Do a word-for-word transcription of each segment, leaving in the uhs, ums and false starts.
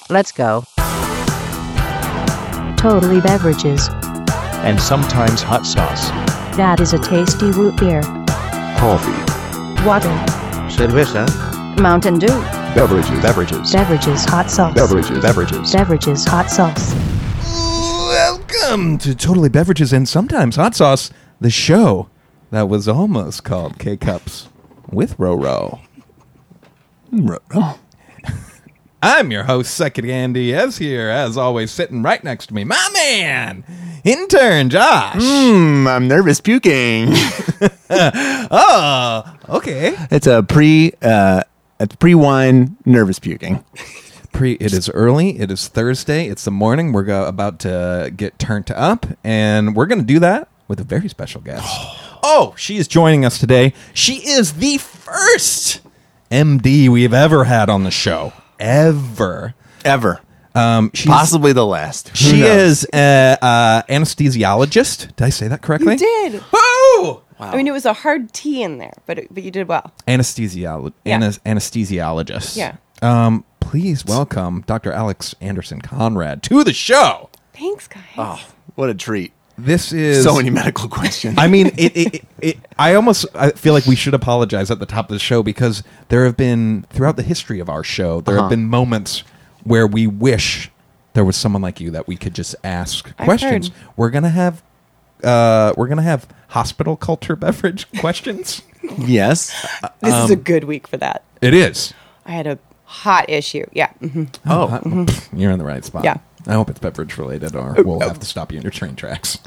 Let's go. Totally Beverages. And sometimes hot sauce. That is a tasty root beer. Coffee. Water. Cerveza. Mountain Dew. Beverages. Beverages. Beverages hot sauce. Beverages. Beverages. Beverages hot sauce. Welcome to Totally Beverages and Sometimes Hot Sauce, the show that was almost called K-Cups with Roro. Roro. I'm your host, Second Andy, as here, as always, sitting right next to me, my man, intern Josh. Mmm, I'm nervous puking. Oh, okay. It's a pre, uh, it's pre-wine nervous puking. Pre, it is early. It is Thursday. It's the morning. We're go- about to get turned up, and we're going to do that with a very special guest. Oh, she is joining us today. She is the first M D we've ever had on the show. Ever. Ever. Um, she's, Possibly the last. Who She knows? is an uh, anesthesiologist. Did I say that correctly? You did. Woo! Wow. I mean, it was a hard T in there, but it, but you did well. Anesthesiolo- Yeah. anes- anesthesiologist. Yeah. Um, please welcome Doctor Alex Anderson Conrad to the show. Thanks, guys. Oh, what a treat. This is So many medical questions. I mean, it, it, it, it. I almost I feel like we should apologize at the top of the show because there have been throughout the history of our show there Uh-huh. have been moments where we wish there was someone like you that we could just ask I've questions. heard. We're gonna have uh, we're gonna have hospital culture beverage questions. Yes. this um, is a good week for that. It is. I had a hot issue. Yeah. hmm Oh, pff, you're in the right spot. Yeah. I hope it's beverage related, or we'll have to stop you in your train tracks.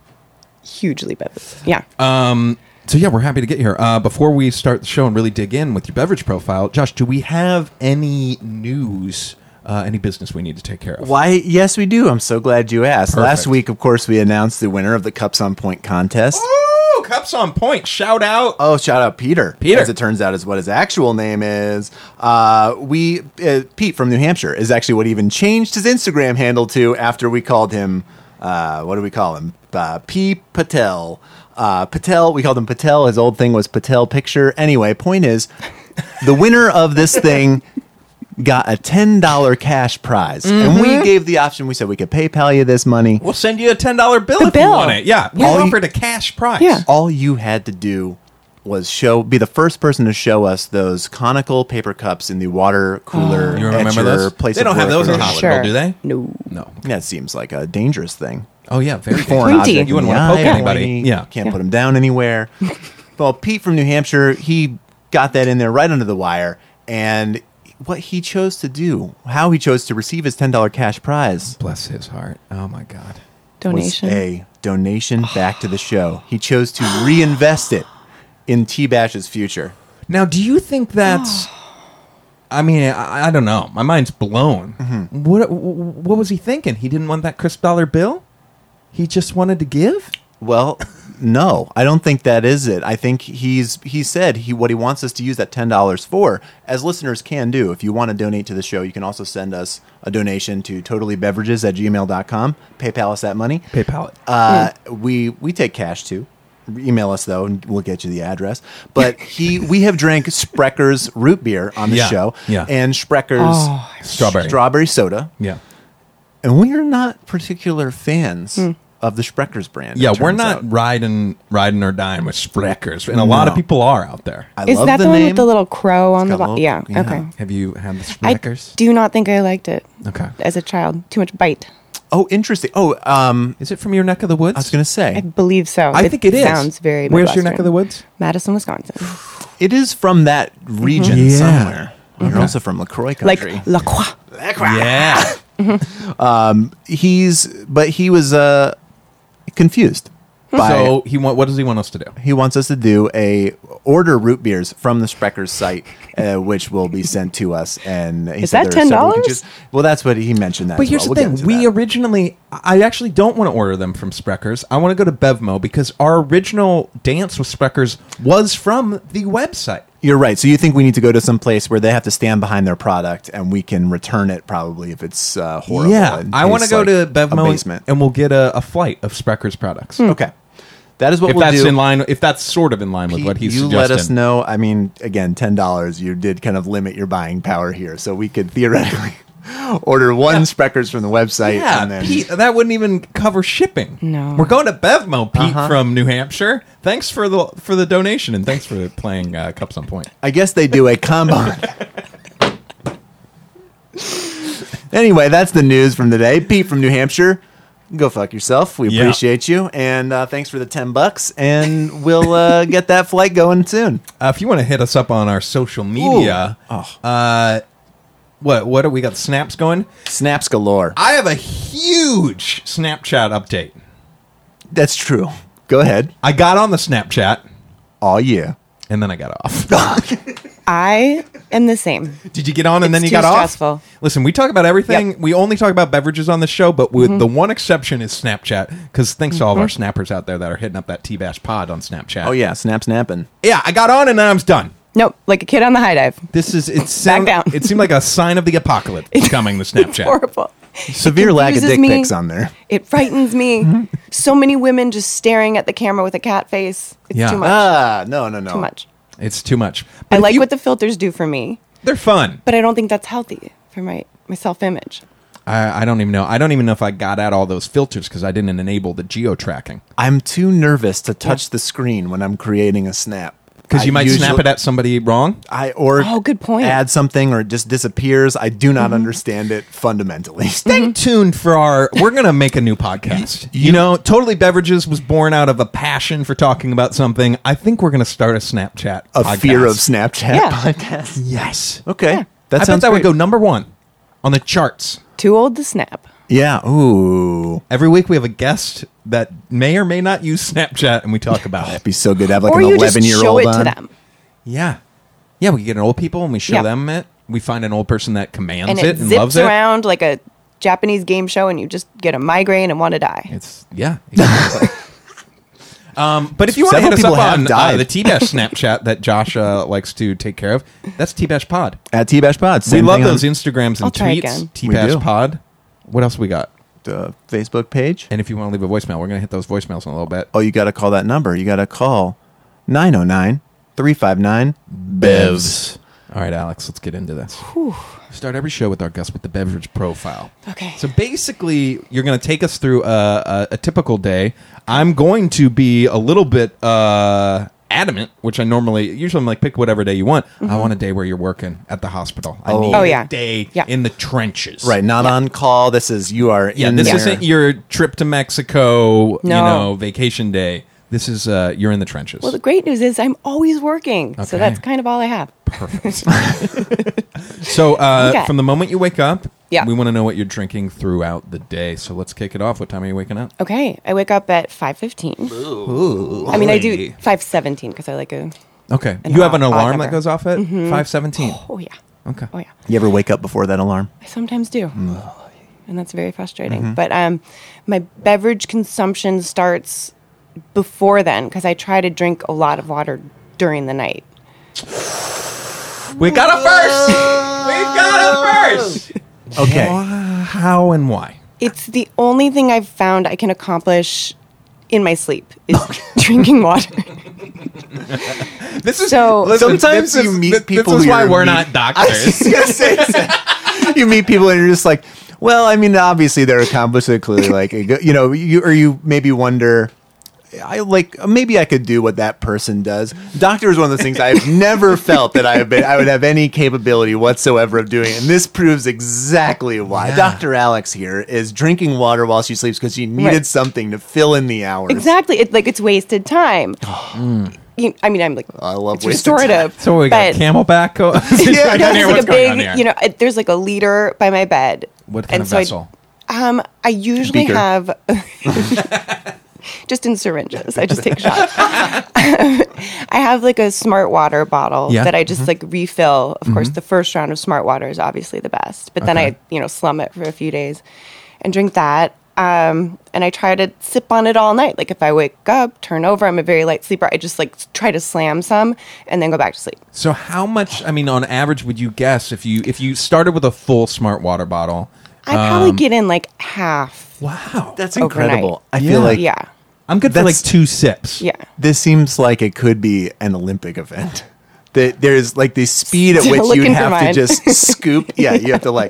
Hugely beverage. Yeah. Um, so yeah, we're happy to get here. Uh, before we start the show and really dig in with your beverage profile, Josh, do we have any news, uh, any business we need to take care of? Why, yes, we do. I'm so glad you asked. Perfect. Last week, of course, we announced the winner of the Cups on Point contest. Ooh, Cups on Point! Shout out! Oh, shout out Peter. Peter. As it turns out, is what his actual name is. Uh, we uh, Pete from New Hampshire is actually what he even changed his Instagram handle to after we called him. Uh, what do we call him? Uh, P. Patel. Uh, Patel. We called him Patel. His old thing was Patel Picture. Anyway, point is, the winner of this thing got a ten dollars cash prize, and we gave the option. We said we could PayPal you this money. We'll send you a ten dollar bill The if you bill. want it. Yeah, we All you- offered a cash prize. Yeah. All you had to do was show, be the first person to show us those conical paper cups in the water cooler. You at remember your those? Place They of don't have work those or in the whatever. hospital, Sure. do they? No. No. That seems like a dangerous thing. Oh yeah, very Foreign Pointy. object You in wouldn't the want to poke eye, anybody. pointy, Yeah. Can't Yeah. put them down anywhere. Well, Pete from New Hampshire, he got that in there right under the wire, and what he chose to do, how he chose to receive his ten dollars cash prize, Bless his heart. Oh my God. Donation. was a donation back to the show. He chose to reinvest it in T-Bash's future. Now, do you think that's? I mean, I, I don't know. My mind's blown. Mm-hmm. What What was he thinking? He didn't want that crisp dollar bill. He just wanted to give. Well, no, I don't think that is it. I think he's he said he what he wants us to use that ten dollars for, as listeners can do. If you want to donate to the show, you can also send us a donation to totallybeverages at gmail dot com. PayPal us that money. PayPal it. Uh, we we take cash too. Email us though, and we'll get you the address. But he, we have drank Sprecker's root beer on the Yeah, show, yeah. and Sprecker's Oh, Strawberry. strawberry soda, Yeah. and we are not particular fans of the Sprecker's brand. it Yeah, we're turns not out. riding riding or dying with Spreckers, and a lot of No. people are out there. I Is love that the, the, one name. with the little crow on It's the got a bottom? little- Yeah. yeah. Okay. Have you had the I Spreckers? do not think I liked it Okay. as a child. Too much bite. Oh, interesting. Oh, um, Is it from your neck of the woods? I was going to I say believe so. I think it is. Sounds very. Where's your neck Midwestern. of the woods? Madison, Wisconsin. it is from that region Yeah. somewhere. You're Okay. also from Lacroix Like country. La Croix. Yeah. He's, but he was uh, confused. By, So he want. What does he want us to do? he wants us to do a order root beers from the Sprecker's site, uh, which will be sent to us. And he Is said that there are several we can ten dollars? choose. Well, that's what he mentioned. That. But as here's well. the We'll thing: get into we that. originally, I actually don't want to order them from Spreckers. I want to go to Bevmo because our original dance with Spreckers was from the website. You're right. So you think we need to go to some place where they have to stand behind their product, and we can return it probably if it's uh, horrible. Yeah, and I want to tastes go like to a Bevmo basement. and we'll get a, a flight of Spreckers products. Okay, that is what If we'll that's do. in line, if that's sort of in line with Pete, what he's you suggesting. let us know. I mean, again, ten dollars. You did kind of limit your buying power here, so we could theoretically Order one Spreckers from the website. Yeah, and then Pete, that wouldn't even cover shipping. No. We're going to Bevmo, Pete Uh-huh. from New Hampshire. Thanks for the for the donation and thanks for playing uh, Cups on Point. I guess they do a combo. Anyway, that's the news from the day. Pete from New Hampshire, go fuck yourself. We Yeah. appreciate you, and uh, thanks for the ten bucks. And we'll uh, get that flight going soon. Uh, if you want to hit us up on our social media, Ooh. Oh. uh, what what do we got? Snaps going. Snaps galore. I have a huge Snapchat update. That's true. Go ahead. I got on the Snapchat Oh yeah. and then I got off. I am the same. Did you get on and then It's you too got stressful. off? Listen, we talk about everything. Yep. We only talk about beverages on the show, but with Mm-hmm. the one exception is Snapchat. Because thanks to all of our snappers out there that are hitting up that T-Bash pod on Snapchat. Oh yeah. Snap snapping. Yeah, I got on and then I was done. Nope, like a kid on the high dive. This is it. Sound, down. It seemed like a sign of the apocalypse coming. The Snapchat. Horrible. Severe lack of confuses dick me. pics on there. It frightens me. Mm-hmm. So many women just staring at the camera with a cat face. It's Yeah. too much. Ah, no, no, no. Too much. It's too much. I But if like you- what the filters do for me, they're fun. but I don't think that's healthy for my, my self-image. I, I don't even know. I don't even know if I got at all those filters because I didn't enable the geo tracking. I'm too nervous to touch the screen when I'm creating a snap. Because you I might usually- snap it at somebody wrong. I or Oh, good point. add something or it just disappears. I do not understand it fundamentally. Stay tuned for our. We're gonna make a new podcast. You know, Totally Beverages was born out of a passion for talking about something. I think we're gonna start a Snapchat. A podcast. fear of Snapchat Yeah. podcast. Yes. Okay, Yeah. that I bet sounds that would great. go number one on the charts. Too old to snap. Yeah. Ooh, Every week we have a guest that may or may not use Snapchat, and we talk about it. that'd be so good to have like or an you just eleven year show old it on. to them. Yeah, yeah. We get old people and we show Yeah. them it. We find an old person that commands And it, it and zips loves it. around like a Japanese game show and you just get a migraine and want to die. It's yeah. Exactly. um, but if you want to Several hit us up people have on uh, died. the T-Bash Snapchat that Josh uh, likes to take care of, that's T-Bash Pod. At T-Bash Pod. We Same love thing on those Instagrams and I'll try tweets. again. T-Bash We do. Pod. What else we got? the Facebook page. And if you want to leave a voicemail, we're going to hit those voicemails in a little bit. Oh, you got to call that number. You got to call nine oh nine, three five nine, B E V S. All right, Alex, let's get into this. Start every show with our guest with the beverage profile. Okay. So basically, you're going to take us through a, a, a typical day. I'm going to be a little bit uh, adamant, which I normally, usually I'm like, pick whatever day you want. I want a day where you're working at the hospital. I Oh. need Oh, a yeah. day Yeah. in the trenches. Right, not on call. This is you are Yeah, in this there. isn't your trip to Mexico, you No. know, vacation day. This is, uh, you're in the trenches. Well, the great news is I'm always working. Okay. So that's kind of all I have. So, uh, Okay. from the moment you wake up, Yeah. we want to know what you're drinking throughout the day. So let's kick it off. What time are you waking up? Okay. I wake up at five fifteen. I mean, I do five seventeen because I like a. Okay. An You have an odd- odd alarm that number. goes off at five seventeen. Oh, yeah. Okay. Oh, yeah. You ever wake up before that alarm? I sometimes do. And that's very frustrating. Mm-hmm. But um, my beverage consumption starts before then because I try to drink a lot of water during the night. We got it first. We got it first. Okay. Wha- How and why? It's the only thing I've found I can accomplish in my sleep is drinking water. This is So- Sometimes this you is- meet this, people This is who why you're we're meet- not I was doctors. just gonna say that. You meet people and you're just like, well, I mean, obviously they're accomplished. They're clearly like, a good- you know, you or you maybe wonder, I like maybe I could do what that person does. Doctor is one of those things I've never felt that I have been, I would have any capability whatsoever of doing, and this proves exactly why. Yeah. Doctor Alex here is drinking water while she sleeps because she needed Right. something to fill in the hours. Exactly. It, like it's wasted time. You- I mean, I'm like, I love it's wasted time. restorative. So we got but- Camelback. Co- Yeah, I No, can't hear there's like what's a going on big, here. you know, it, there's like a liter by my bed. What kind And of so I- vessel? Um, I usually Beaker. have just in syringes. I just take shots. I have like a smart water bottle Yeah. that I just like refill. Of course, the first round of smart water is obviously the best, but then Okay. I, you know, slum it for a few days and drink that. Um, and I try to sip on it all night. Like if I wake up, turn over, I'm a very light sleeper. I just like try to slam some and then go back to sleep. So how much? I mean, on average, would you guess if you if you started with a full smart water bottle? I probably get in like half. Wow, That's Overnight. incredible. I Yeah. feel like Yeah. I'm good for like That's- two sips. Yeah. this seems like it could be an Olympic event. That there's like the speed at Still which you'd looking for have to mine. just scoop. Yeah, you have to like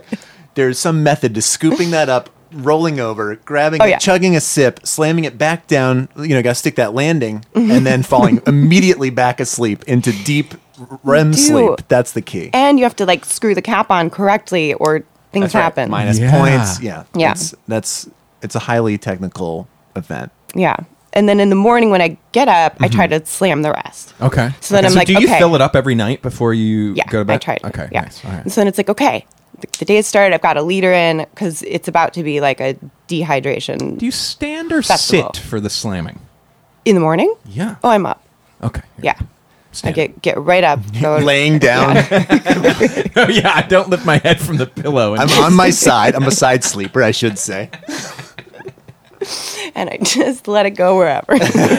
there's some method to scooping that up, rolling over, grabbing Oh, it, yeah. chugging a sip, slamming it back down. You know, got to stick that landing, and then falling immediately back asleep into deep R E M do. sleep. That's the key. And you have to like screw the cap on correctly or things That's right. happen. Minus Yeah. points. Yeah. Yeah. It's, that's it's a highly technical event. Yeah. And then in the morning when I get up, I try to slam the rest. Okay. So then Okay, I'm like, do you okay. fill it up every night before you Yeah, go to bed? I tried. Okay. Yeah. Nice. All right. And so then it's like, okay, the, the day has started. I've got a liter in because it's about to be like a dehydration Do you stand or Festival. sit for the slamming? in the morning. Yeah. Oh, I'm up. Okay. Yeah. I Stand. get get right up. Go, Laying down. oh yeah. I don't lift my head from the pillow. And I'm on my side. I'm a side sleeper, I should say. and I just let it go wherever.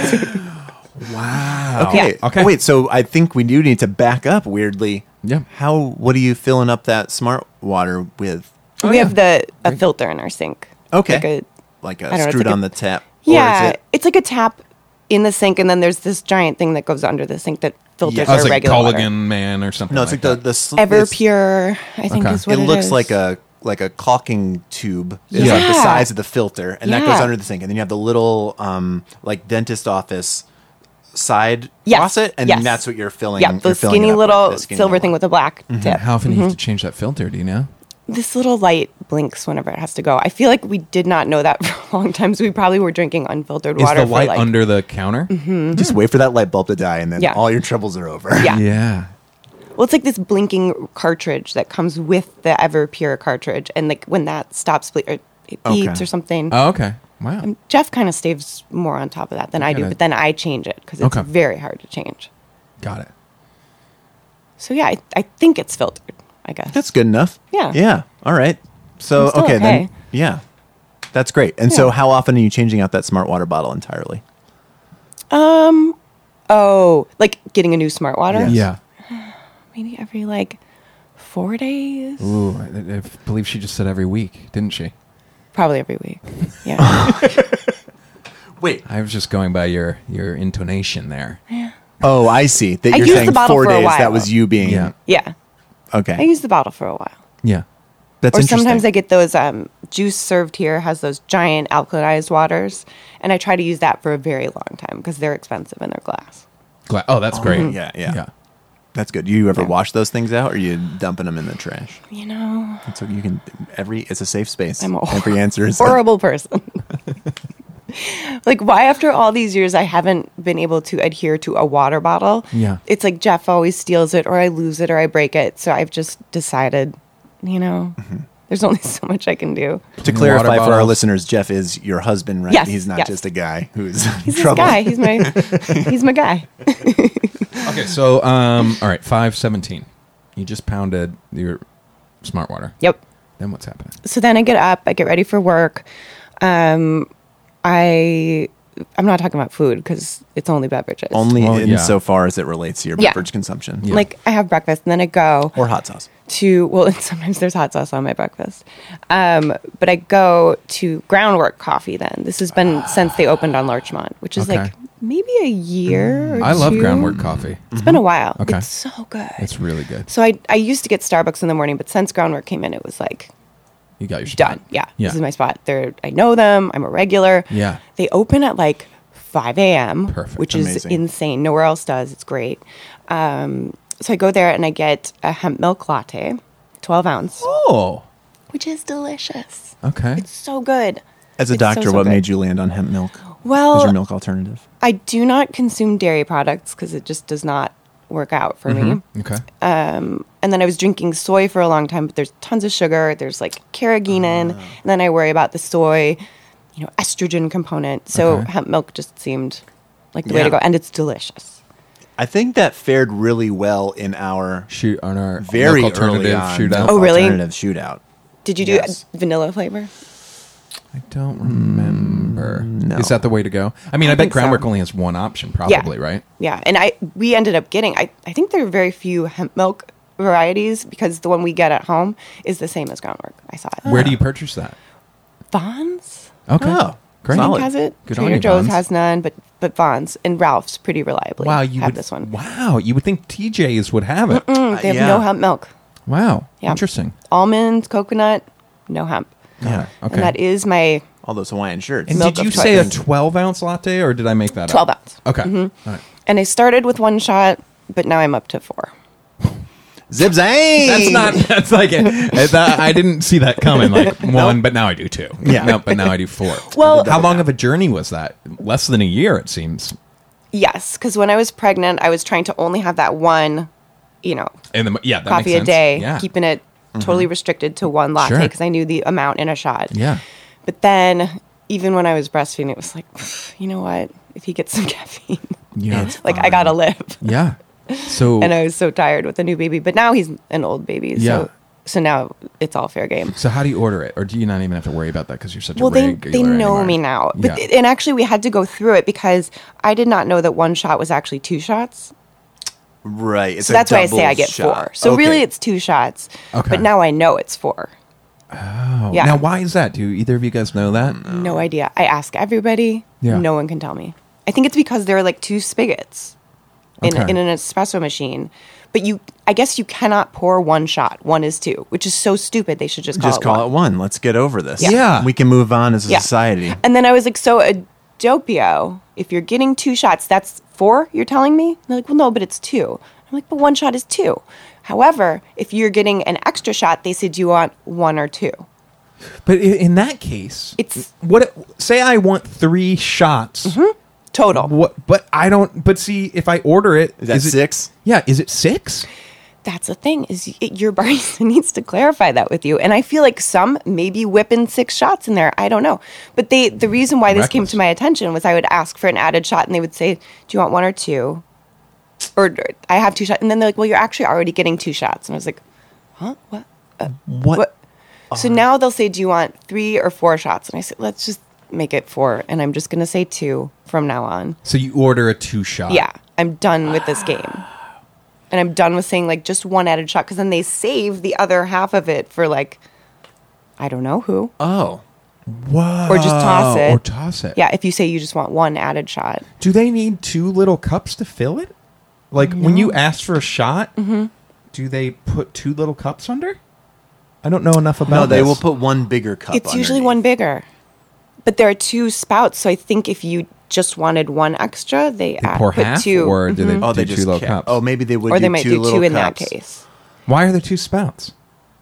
wow. Okay. Okay. Wait, so I think we do need to back up weirdly. Yeah. How, what are you filling up that smart water with? we have the a filter in our sink. Okay. Like a, Like I a don't know, it's screwed like a- on the tap? Or yeah, is it- it's like a tap in the sink, and then there's this giant thing that goes under the sink that filters Yeah. Oh, our it's like regular water. Culligan Man or something. no, it's like, the, that. the, sl- it's- Everpure, I think Okay. is what it it looks is. like a like a caulking tube. It's Yeah. like the size of the filter, and that goes Yeah. under the sink. And then you have the little um, like dentist office side Yes. faucet, and Yes. then that's what you're filling. Yeah, you're the filling it skinny up little with, the skinny silver little thing one. with the black tip. How often do Mm-hmm. you have to change that filter? Do you know? This little light blinks whenever it has to go. I feel like we did not know that for a long time, so we probably were drinking unfiltered Is water the light for like under the counter? Just wait for that light bulb to die, and then Yeah. all your troubles are over. Yeah. Yeah. Well, it's like this blinking cartridge that comes with the Everpure cartridge, and like when that stops, ble- or it beeps Okay. or something. Oh, okay. Wow. Jeff kind of stays more on top of that than I do, Okay. but then I change it because it's Okay. very hard to change. Got it. So yeah, I, I think it's filtered. I guess. That's good enough. Yeah. Yeah. All right. So I'm still okay, then okay. yeah, that's great. And so, Yeah. how often are you changing out that smart water bottle entirely? Um. Oh, like getting a new smart water. Yes. Yeah. Maybe every like four days. Ooh, I, I believe she just said every week, didn't she? Probably every week. Yeah. Wait. I was just going by your your intonation there. Oh, I see. That I you're used saying the bottle four for a days. That while. was you being Yeah. yeah. okay. I use the bottle for a while. Yeah. That's Or interesting. sometimes I get those um, juice served here has those giant alkalized waters, and I try to use that for a very long time because they're expensive and they're glass. Gla- oh, that's great. yeah, yeah, Yeah. That's good. You ever Yeah. wash those things out, or you dumping them in the trash? You know, So you can every. It's a safe space. I'm a every answer is horrible person. Like, why after all these years I haven't been able to adhere to a water bottle? Yeah. It's like Jeff always steals it, or I lose it, or I break it. So I've just decided, you know, there's only so much I can do. To clarify Water for our bottles. listeners, Jeff is your husband, right? Yes, He's not yes. just a guy who's He's in this trouble. guy. He's my he's my guy. Okay, so um, all right, five seventeen. You just pounded your smart water. Yep. Then what's happening? So then I get up, I get ready for work. Um, I I'm not talking about food because it's only beverages. Only Well, in yeah. so far as it relates to your Yeah. beverage consumption. Yeah. Like I have breakfast and then I go Or hot sauce. to well sometimes there's hot sauce on my breakfast. Um, but I go to Groundwork Coffee then. This has been since they opened on Larchmont, which is Okay. like maybe a year or I love two. Groundwork coffee. It's been a while. Okay. It's so good. It's really good. so I I used to get Starbucks in the morning, but since Groundwork came in, it was like You got your spot. done. Yeah, Yeah. this is my spot. They're I know them. I'm a regular. Yeah. They open at like five a.m., Perfect. which is Amazing. insane. Nowhere else does. It's great. Um, so I go there and I get a hemp milk latte, twelve ounce, Oh. which is delicious. Okay. It's so good. As a It's so, doctor, so what good. made you land on hemp milk as Well, your milk alternative? I do not consume dairy products because it just does not work out for me. Okay. And then I was drinking soy for a long time, but there's tons of sugar. There's like carrageenan, Ah. and then I worry about the soy, you know, estrogen component. So Okay. hemp milk just seemed like the way Yeah. to go, and it's delicious. I think that fared really well in our Shoot on our very milk early alternative on shootout. Oh, really? alternative shootout. Did you do Yes. a vanilla flavor? I don't remember. no. Is that the way to go? I mean, I, I bet think so. Groundwork only has one option, probably, right? Yeah, and I we ended up getting. I I think there are very few hemp milk varieties because the one we get at home is the same as Groundwork. I saw it. Where do you purchase that? Vaughn's? Okay. Oh, Great. I solid. think has it. Good on Trader you, Joe's Vaughn's. has none, but but Vaughn's and Ralph's pretty reliably Wow, you have would, this one. Wow, you would think T J's would have it. Mm, they have yeah. no hemp milk. Wow. Yeah. Interesting. Almond, coconut, no hemp. Yeah. Okay. And that is my All those Hawaiian shirts. And milk did you of say a choice. twelve ounce latte, or did I make that twelve up? ounce. Okay. Mm-hmm. All right. And I started with one shot, but now I'm up to four. Zip zang! That's not. That's like. A, that, I didn't see that coming. Like one, but now I do two. Yeah. No, but now I do four. Well- how long of a journey was that? Less than a year, it seems. Yes, because when I was pregnant, I was trying to only have that one, you know, And the, yeah, that coffee makes a sense. day, Yeah. keeping it totally restricted to one latte Sure. because I knew the amount in a shot. Yeah. But then, even when I was breastfeeding, it was like, you know what? If he gets some caffeine, Yeah. It's like I gotta live. Yeah. So. And I was so tired with the new baby. But now he's an old baby, Yeah. so so now it's all fair game. so how do you order it, or do you not even have to worry about that because you're such Well, a they regular they know anymore? me now. But Yeah. th- and actually, we had to go through it because I did not know that one shot was actually two shots. Right. It's So a that's why I say double I get shot. four. So Okay. really, it's two shots. Okay. But now I know it's four. Oh. Yeah. Now, why is that? Do either of you guys know that? No idea. I ask everybody. Yeah. No one can tell me. I think it's because there are like two spigots in, Okay. in an espresso machine. But you, I guess you cannot pour one shot. One is two, which is so stupid. They should just call Just it call one. it one. Let's get over this. Yeah. Yeah. We can move on as a Yeah. society. And then I was like, so a dopio, if you're getting two shots, that's four, you're telling me? And they're like, well, no, but it's two. I'm like, but one shot is two. However, if you're getting an extra shot, they said, do you want one or two? But i- in that case, It's- what? Say I want three shots. Total. What? But I don't. But see, if I order it, Is that it, six? Yeah. Is it six? That's the thing is it, your barista needs to clarify that with you. And I feel like some maybe whipping six shots in there. I don't know. But they the reason why this came Reckless. to my attention was I would ask for an added shot and they would say, do you want one or two? Or I have two shots. And then they're like, well, you're actually already getting two shots. And I was like, huh? What? What? What? So now they'll say, do you want three or four shots? And I said, let's just make it four. And I'm just going to say two from now on. So you order a two shot. Yeah, I'm done with this game. And I'm done with saying like just one added shot because then they save the other half of it for like, I don't know who. Oh. Whoa. Or just toss it. Or toss it. Yeah, if you say you just want one added shot. Do they need two little cups to fill it? Like when you ask for a shot, Mm-hmm. do they put two little cups under? I don't know enough about No, they this. will put one bigger cup. It's usually underneath. one bigger. But there are two spouts, so I think if you just wanted one extra, they, They add, pour put half, two. or do they Mhm. Oh, do they two just little ca- cups? Oh, maybe they would. Or they do might two do two little in that cups. case. Why are there two spouts?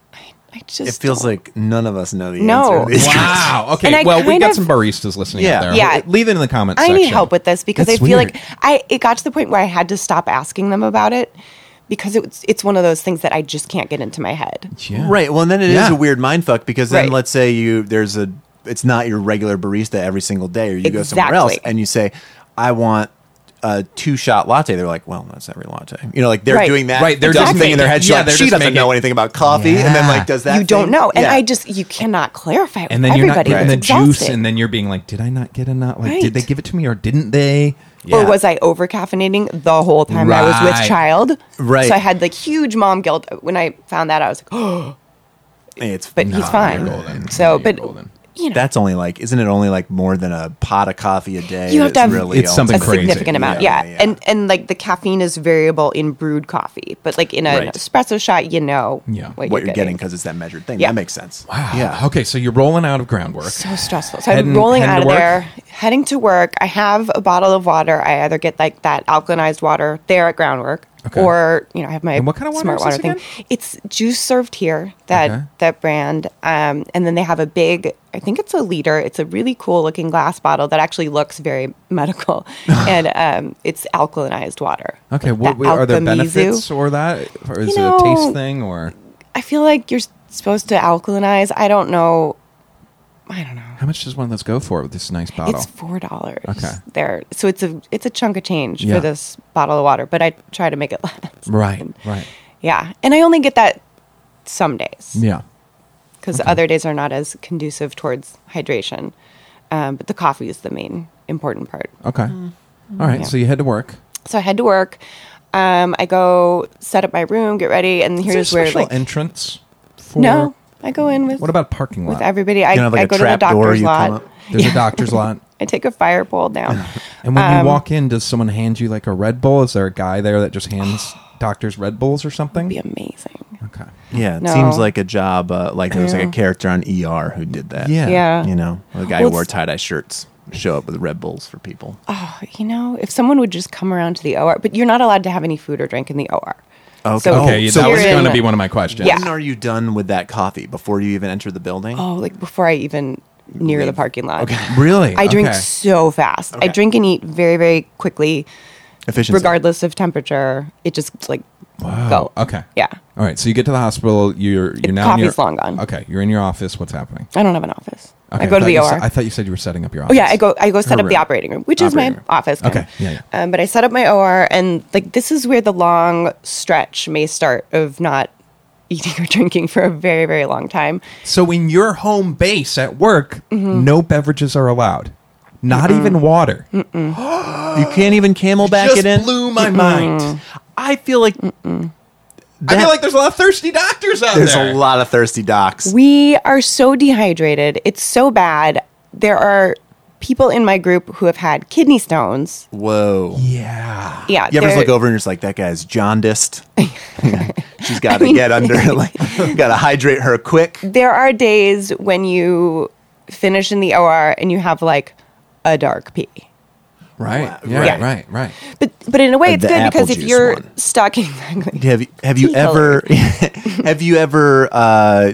I just It feels don't- like none of us know the No. answer. to these Wow. And Okay. I Well, we kind got of- some baristas listening Yeah. out there. Yeah. Leave it in the comments I section. need help with this because That's I feel weird. like I it got to the point where I had to stop asking them about it because it's it's one of those things that I just can't get into my head. Yeah. Right. Well, and then it is Yeah. a weird mind fuck because then Right. let's say you there's a it's not your regular barista every single day, or you go somewhere else Exactly. and you say, I want a two shot latte. They're like, well, that's every latte. You know, like they're Right. doing that. Right, they're dumb just thing in their head. She's making- yeah, like, they're she just doesn't making- know anything about coffee, and then Yeah. like does that. You don't thing. know, and Yeah. I just you cannot clarify with And then you're not everybody. getting the It's juice, exhausting. and then you're being like, "Did I not get enough? Like, Right. did they give it to me, or didn't they?" Or Yeah. was I over caffeinating the whole time I was Right. with child? Right. So I had like huge mom guilt. When I found that, I was like, oh, It's but Nah, he's fine. you're golden. So, You're but golden. you know, that's only like, isn't it only like more than a pot of coffee a day? You have to that's have- really It's all- something a crazy. significant amount, Yeah, yeah. yeah, yeah. And and like the caffeine is variable in brewed coffee, but like in an Right. espresso shot, you know Yeah. what, what you're you're getting because it's that measured thing. Yeah. That makes sense. Wow. Yeah. Okay, so you're rolling out of groundwork. So stressful. So Heading- I'm rolling heading out to of work? there, heading to work. I have a bottle of water. I either get like that alkalinized water there at groundwork, Okay. or you know, I have my And what kind of water smart is water this thing. again? It's Juice Served Here, that Okay. that brand. Um, and then they have a big, I think it's a liter. It's a really cool looking glass bottle that actually looks very medical, and um, it's alkalinized water. Okay, Like what, that are there Alkamizu. benefits or that, or is You it a know, taste thing, or I feel like you're supposed to alkalinize. I don't know. I don't know. how much does one of those go for with this nice bottle? It's four dollars. Okay. There, so it's a it's a chunk of change Yeah. for this bottle of water, but I try to make it last. right, And- right, Yeah, and I only get that some days yeah. because other days are not as conducive towards hydration. Um, but the coffee is the main important part. Okay, all right. Yeah. So you head to work. So I head to work. Um, I go set up my room, get ready, and Is there a here's where special like entrance for? no, I go in with What about parking lot? with everybody. I, You have like I a go to the trap door doctor's you come lot. up. There's a doctor's lot. I take a fire pole down. And when Um, you walk in, does someone hand you like a Red Bull? Is there a guy there that just hands doctors Red Bulls or something? Be amazing. Okay. Yeah, it No. seems like a job. Uh, like there was like a character on E R who did that. Yeah. Yeah. you know, a guy Well, who wore it's- tie dye shirts show up with Red Bulls for people. Oh, you know, if someone would just come around to the O R, but you're not allowed to have any food or drink in the O R. Okay. So- Okay, Oh, so that was you're in- going to be one of my questions. Yeah. When are you done with that coffee? Before you even enter the building? Oh, like before I even near the parking lot. Okay. Really? I drink Okay. so fast. I Okay. drink and eat very, very quickly, Efficiency. regardless of temperature. It just like go. Okay. Yeah. All right. So you get to the hospital. You're you're now in coffee's your, long gone. Okay. You're in your office. What's happening? I don't have an office. Okay, I go to thought the you O R. sa- I thought you said you were setting up your Oh office. yeah, I go. I go set Her up the room. operating room, which Operating is room. my office. kind Okay, of. yeah, yeah. Um, but I set up my O R, and like this is where the long stretch may start of not eating or drinking for a very, very long time. So in your home base at work, Mm-hmm. no beverages are allowed. Not even water. You can't even camelback Just it in. blew my mind. I feel like I that- feel like there's a lot of thirsty doctors out there's there. a lot of thirsty docs. We are so dehydrated. It's so bad. There are people in my group who have had kidney stones. Whoa. Yeah. Yeah, You ever just they're- look over and you're just like, that guy's jaundiced. She's got to get under, like, got to hydrate her quick. There are days when you finish in the O R and you have like a dark pee. Right. Wow. Yeah. Right. Right. Right. But but in a way, Uh, it's the good apple because if juice you're one. stuck exactly. Have you, have you Tea ever, have you ever uh,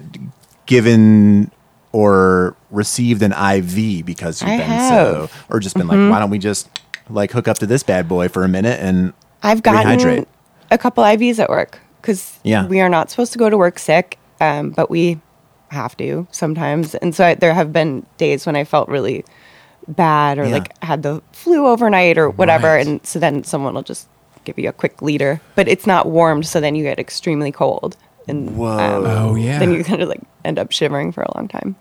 given or received an I V because you've I been have. so, or just been like, why don't we just like hook up to this bad boy for a minute and I've gotten rehydrate? a couple I Vs at work because Yeah. we are not supposed to go to work sick, um, but we have to sometimes. And so I, there have been days when I felt really bad or Yeah. like had the flu overnight or whatever. Right. And so then someone will just give you a quick liter, but it's not warmed. So then you get extremely cold. And Whoa. um, Oh, yeah. then you kind of like end up shivering for a long time.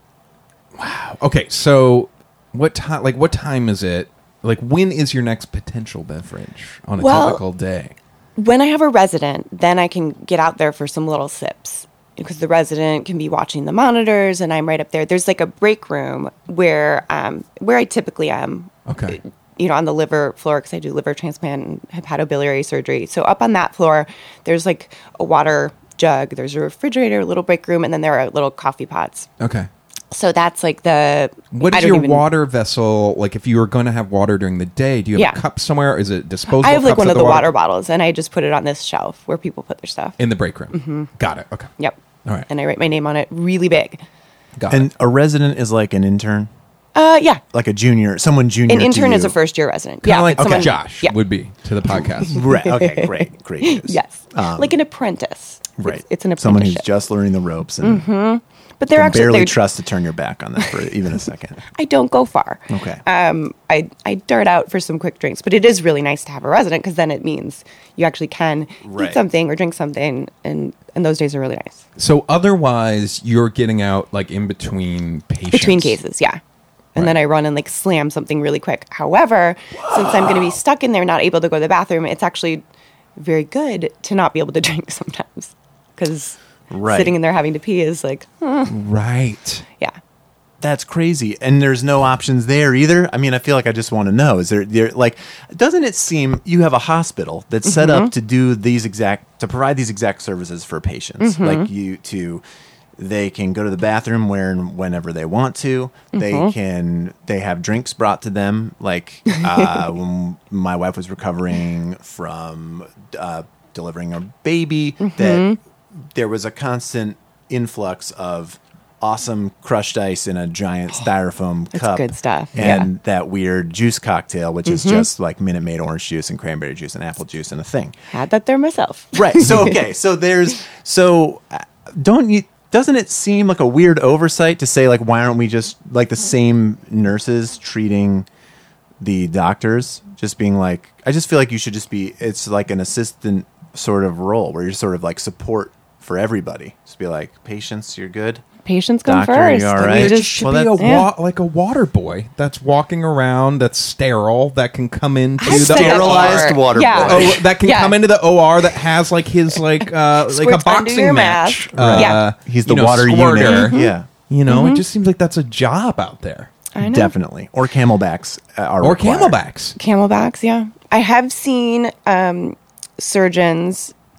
Okay. So what time? Like what time is it? Like when is your next potential beverage on a Well- typical day? When I have a resident, then I can get out there for some little sips because the resident can be watching the monitors and I'm right up there. There's like a break room where um, where I typically am. Okay. You know, on the liver floor because I do liver transplant and hepatobiliary surgery. So up on that floor, there's like a water jug, there's a refrigerator, a little break room, and then there are little coffee pots. Okay. So that's like the What I is don't your even- water vessel? Like if you were going to have water during the day, do you have Yeah. a cup somewhere? Or is it disposable? I have like cups one of the water water bottles, and I just put it on this shelf where people put their stuff. in the break room. Got it. Okay. Yep. All right. And I write my name on it really big. Got And it. a resident is like an intern, Uh, yeah. like a junior, someone junior. An to intern is you. a first year resident. Kind Yeah. of like but someone- Josh Yeah. would be to the podcast. Right. Okay. Great. Great news. Yes. Um, like an apprentice. Right. It's, it's an Someone who's apprenticeship. just learning the ropes and But they're can actually barely they're- trust to turn your back on them for even a second. I don't go far. Okay. Um, I I dart out for some quick drinks, but it is really nice to have a resident because then it means you actually can Right. eat something or drink something, and and those days are really nice. So otherwise, you're getting out like in between patients. Between cases, yeah. And then Right. I run and like slam something really quick. However, since I'm going to be stuck in there, not able to go to the bathroom, it's actually very good to not be able to drink sometimes because Right. sitting in there having to pee is like, huh, Right. yeah. That's crazy. And there's no options there either. I mean, I feel like I just want to know, is there, there like, doesn't it seem you have a hospital that's set Mm-hmm. up to do these exact, to provide these exact services for patients? Mm-hmm. Like you to, they can go to the bathroom where and whenever they want to. They Mm-hmm. can, they have drinks brought to them. Like uh, when my wife was recovering from uh, delivering a baby, Mm-hmm. that there was a constant influx of awesome crushed ice in a giant styrofoam It's cup. good stuff, And yeah. Mm-hmm. that weird juice cocktail, which is just like Minute Maid orange juice and cranberry juice and apple juice and a thing. Had that there myself. Right. So, okay. So there's, so uh, don't you, doesn't it seem like a weird oversight to say, like, why aren't we just like the same nurses treating the doctors? Just being like, I just feel like you should just be, it's like an assistant sort of role where you're sort of like support for everybody. Just be like, patients, you're good. Patients come Doctor, first. you all and right? you It just- should Well, be a that's- yeah. wa- like a water boy that's walking around, that's sterile, that can come into I've the said that Sterilized before. water yeah. boy. Oh, that can Yeah. come into the O R that has like his like uh like a Squirts under boxing your match. mask. Uh, Yeah. He's the you know, water squirter. unit. Yeah. You know, Mm-hmm. it just seems like that's a job out there. I know. Definitely. Or camelbacks uh, are Or required. camelbacks. Camelbacks, yeah. I have seen um, surgeons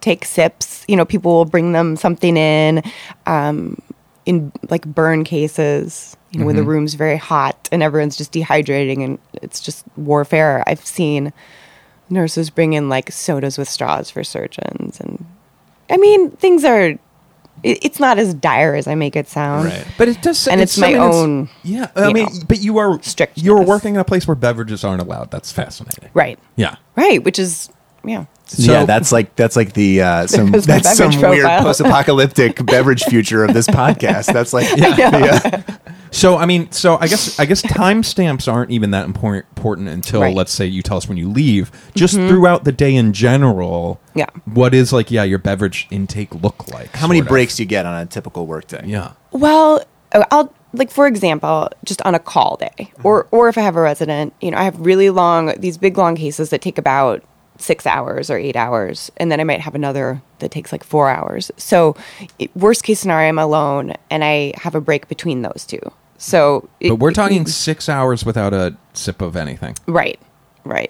take sips. You know, people will bring them something in, um, in like burn cases. You know, when the room's very hot and everyone's just dehydrating and it's just warfare. I've seen nurses bring in like sodas with straws for surgeons, and I mean, things are. It, it's not as dire as I make it sound. Right. But it does, And it's my I mean, own, Yeah, I you mean, know, but you are strict You're with this. working in a place where beverages aren't allowed. That's fascinating. Right. Yeah. Right. Which is yeah. So- yeah, that's like that's like the uh, some There's my that's some beverage weird profile. post-apocalyptic beverage future of this podcast. That's like yeah. So I mean, so I guess I guess timestamps aren't even that important important until Right. let's say you tell us when you leave. Just throughout the day in general. Yeah. What is like yeah your beverage intake look like? How many sort of? breaks do you get on a typical workday? Yeah. Well, oh, I'll like for example, just on a call day, or or if I have a resident, you know, I have really long these big long cases that take about six hours or eight hours, and then I might have another that takes like four hours. So, it, worst case scenario, I'm alone, and I have a break between those two. So, it, But we're talking it- six hours without a sip of anything. right, right,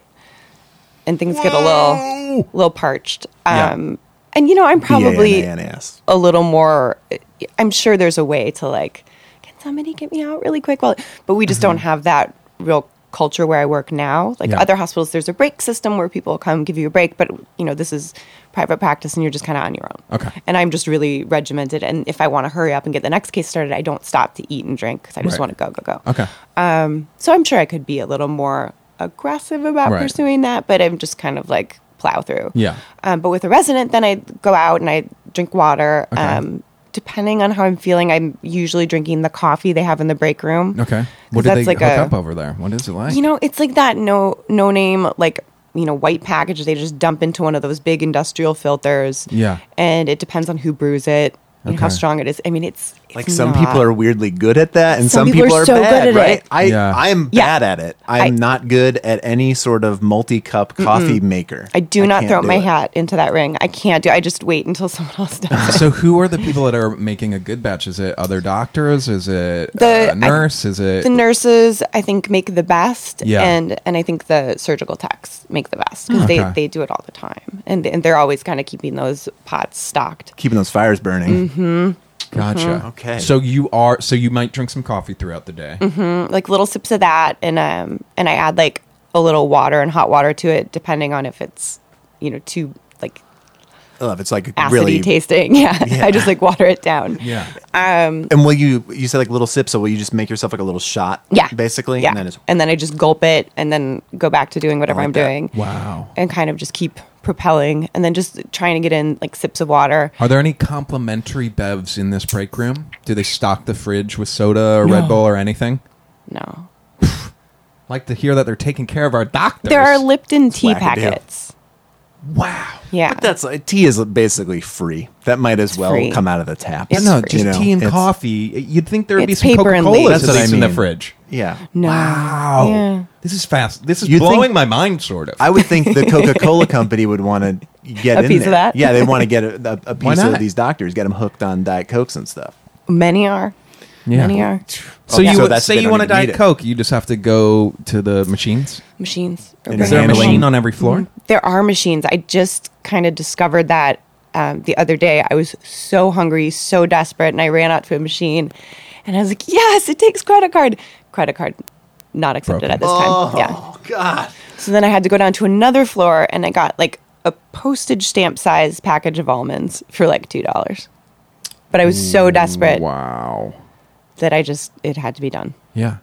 and things get a little little parched. Yeah. Um, and you know, I'm probably B A N A N S. a little more. I'm sure there's a way to like, can somebody get me out really quick? Well, but we just don't have that real culture where I work now. Like Yeah. other hospitals, there's a break system where people come give you a break, but you know, this is private practice and you're just kind of on your own. Okay. And I'm just really regimented. And if I want to hurry up and get the next case started, I don't stop to eat and drink because I just Right. want to go, go, go. Okay. Um, so I'm sure I could be a little more aggressive about Right. pursuing that, but I'm just kind of like plow through. Yeah. Um, but with a resident, then I go out and I drink water. Okay. Um, depending on how I'm feeling, I'm usually drinking the coffee they have in the break room. Okay. What do that's they like hook a- up over there? What is it like? You know, it's like that no no name like you know white package they just dump into one of those big industrial filters. Yeah. And it depends on who brews it and how Okay. strong it is. I mean, it's, it's Like some not- people are weirdly good at that, and some, Some people people are are so bad, good at right? it. I Yeah. I'm Yeah. bad at it. I'm I- not good at any sort of multi-cup coffee maker. I do not can't throw do my it. hat into that ring. I can't do. I just wait until someone else does it. So who are the people that are making a good batch? Is it other doctors? Is it The- a nurse? Is it The nurses, I think, make the best, Yeah. and and I think the surgical techs make the best because Okay. they, they do it all the time, and and they're always kind of keeping those pots stocked. Keeping those fires burning. Mm-hmm. Gotcha. Okay. So you are so you might drink some coffee throughout the day. Mm, Like little sips of that, and um and I add like a little water and hot water to it, depending on if it's you know too like Oh, if it's like acidy really. tasting. Yeah. Yeah. I just like water it down. Yeah. Um. And will you? You said like little sips. So will you just make yourself like a little shot? Yeah. Basically. Yeah. And then it's and then I just gulp it, and then go back to doing whatever I like I'm that. doing. Wow. And kind of just keep propelling, and then just trying to get in like sips of water. Are there any complimentary bevs in this break room? Do they stock the fridge with soda or Red No. Bull or anything? No. Like to hear that they're taking care of our doctors. There are Lipton tea wackadoo. packets. wow. Yeah. But that's like tea is basically free. That might as It's well free. come out of the tap. It's no, free. just You know, tea and it's- coffee. You'd think there would be It's some paper and Coca-Cola leaves. at That's what I least in the mean. fridge. Yeah. No. Wow. Yeah. This is fast. This is You'd blowing think- my mind, sort of. I would think the Coca-Cola company would want to get A in piece of there. that? Yeah, they want to get a, a, a Why piece of not? these doctors, get them hooked on Diet Cokes and stuff. Many are. Yeah. Many are. So Oh, you so would that's- say they you don't want a even need Diet it. Coke, you just have to go to the machines. Machines. Or And Is bring there a a handling- machine on every floor? Mm-hmm. There are machines. I just kind of discovered that um, the other day. I was so hungry, so desperate, and I ran out to a machine, and I was like, "Yes, it takes credit card. Credit card, not accepted Broken. at this time." Yeah. Oh God! So then I had to go down to another floor, and I got like a postage stamp size package of almonds for like two dollars. But I was so desperate Wow. that I just it had to be done. Yeah.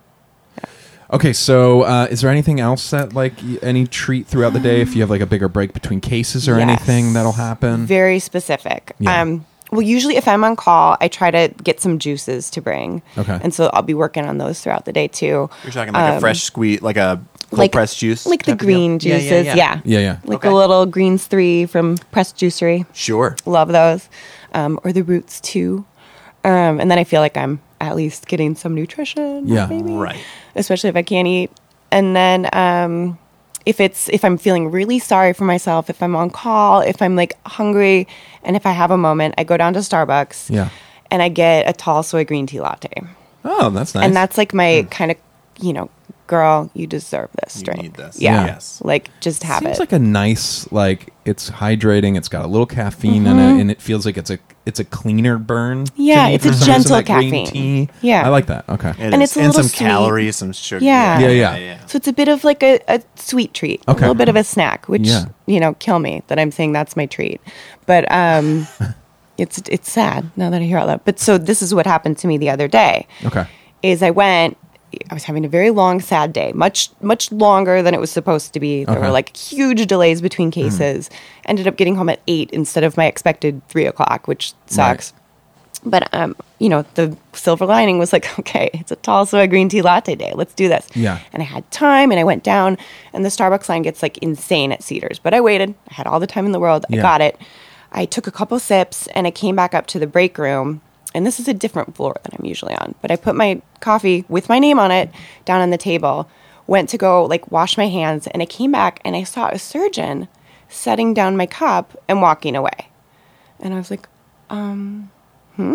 Okay, so uh, is there anything else that like y- any treat throughout the day if you have like a bigger break between cases or Yes. anything that'll happen? Very specific. Yeah. Um, well, usually if I'm on call, I try to get some juices to bring. Okay. And so I'll be working on those throughout the day too. You're talking like a Um, fresh squeeze, like a cold like pressed juice, like the type of deal? green Yeah, juices. yeah, Yeah, Yeah, yeah. Like Okay. a little Greens three from Pressed Juicery. Sure. Love those. Um, or the Roots two. Um, and then I feel like I'm at least getting some nutrition. Yeah. maybe. Right. Especially if I can't eat. And then um, if it's if I'm feeling really sorry for myself, if I'm on call, if I'm like hungry, and if I have a moment, I go down to Starbucks. Yeah. And I get a tall soy green tea latte. Oh, that's nice. And that's like my kind of you know, girl, you deserve this You drink. need this. Yeah. Yes. Like, just have Seems it. like a nice, like it's hydrating. It's got a little caffeine in it, and it feels like it's a it's a cleaner burn. to Yeah, me it's for a some reason, gentle that green caffeine. tea. Yeah. I like that. Okay. It And is. it's a and little some sweet. calories, some sugar. Yeah. Yeah, yeah. So it's a bit of like a, a sweet treat, Okay. a little bit of a snack, which Yeah. you know, kill me that I'm saying that's my treat. But um, it's it's sad now that I hear all that. But so this is what happened to me the other day. Okay. Is I went. I was having a very long, sad day, much much longer than it was supposed to be. There Okay. were like huge delays between cases. Ended up getting home at eight instead of my expected three o'clock, which sucks. But um, you know, the silver lining was like, okay, it's a tall soy green tea latte day. Let's do this. Yeah. And I had time, and I went down, and the Starbucks line gets like insane at Cedars. But I waited. I had all the time in the world. I Yeah. got it. I took a couple sips, and I came back up to the break room. And this is a different floor than I'm usually on. But I put my coffee with my name on it down on the table. Went to go like wash my hands, and I came back and I saw a surgeon setting down my cup and walking away. And I was like, um, hmm?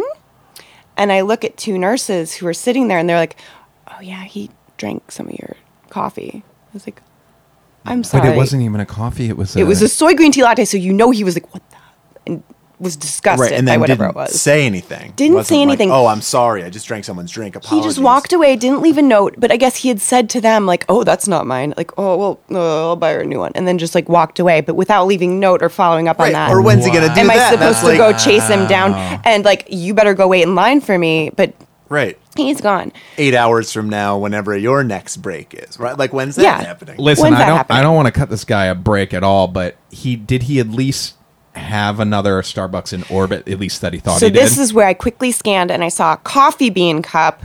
And I look at two nurses who are sitting there, and they're like, oh, yeah, he drank some of your coffee. I was like, I'm sorry. But it wasn't even a coffee. It was. A, It was a soy green tea latte, so you know he was like, what the? And was disgusted Right, and by then whatever didn't it was. say anything. Didn't Wasn't say like, anything. oh, I'm sorry. I just drank someone's drink. He Apologies. just walked away, didn't leave a note, but I guess he had said to them, like, oh, that's not mine. Like, oh, well, uh, I'll buy her a new one. And then just, like, walked away, but without leaving note or following up Right. on that. Or when's he going to do Am that? I supposed That's to go like- chase him down? And, like, you better go wait in line for me, but Right. he's gone. Eight hours from now, whenever your next break is, right? Like, when's that Yeah. happening? Listen, When's I that don't. happening? I don't want to cut this guy a break at all. But he did. He at least have another Starbucks in orbit. At least that he thought So he did. this is where I quickly scanned and I saw a coffee bean cup.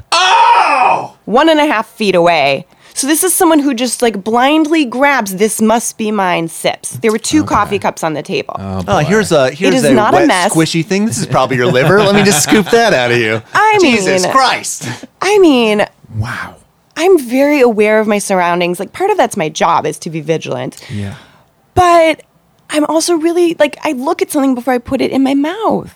Oh! One and a half feet away. So this is someone who just like blindly grabs this must be mine sips. There were two coffee cups on the table. Oh, here's a here's is a not a wet, mess. squishy thing. This is probably your liver. Let me just scoop that out of you. I mean- Jesus Christ. I mean, wow. I'm very aware of my surroundings. Like part of that's my job is to be vigilant. Yeah. But I'm also really like I look at something before I put it in my mouth.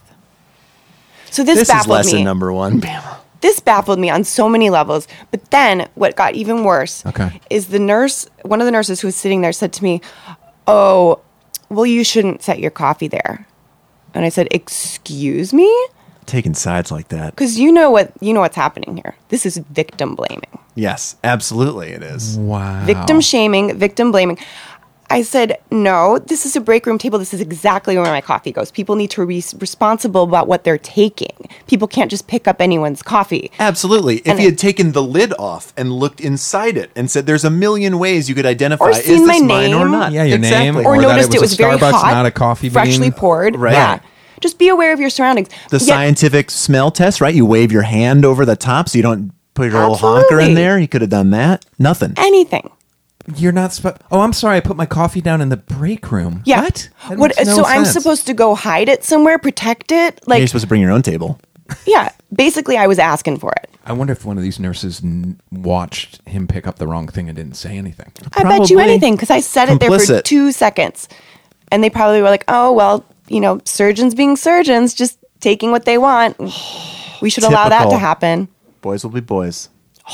So this, This is baffled lesson me. number one. This baffled me on so many levels. But then what got even worse Okay. is the nurse, one of the nurses who was sitting there said to me, oh, well, you shouldn't set your coffee there. And I said, excuse me? Taking sides like that. Because you know what you know what's happening here. This is victim blaming. Yes, absolutely it is. Wow. Victim shaming, victim blaming. I said, no, this is a break room table. This is exactly where my coffee goes. People need to be responsible about what they're taking. People can't just pick up anyone's coffee. Absolutely. If And he it- had taken the lid off and looked inside it and said, "There's a million ways you could identify Or is seen this my mine or name. not?" Yeah, your exactly. name, Or, Or that noticed it it was was, a very Starbucks, hot, not a coffee freshly bean. poured. Right. Yeah. Just be aware of your surroundings. The Yeah, scientific smell test, right? You wave your hand over the top so you don't put your little honker in Absolutely. there. He could have done that. Nothing. anything. You're not supposed. Oh, I'm sorry. I put my coffee down in the break room. Yeah. What? That What? makes no so I'm sense. supposed to go hide it somewhere, protect it? Like, You're supposed to bring your own table. yeah. Basically, I was asking for it. I wonder if one of these nurses n- watched him pick up the wrong thing and didn't say anything. I bet you Probably anything because I said it there for complicit. two seconds, and they probably were like, "Oh well, you know, surgeons being surgeons, just taking what they want. We should allow that to Typical. happen." Boys will be boys.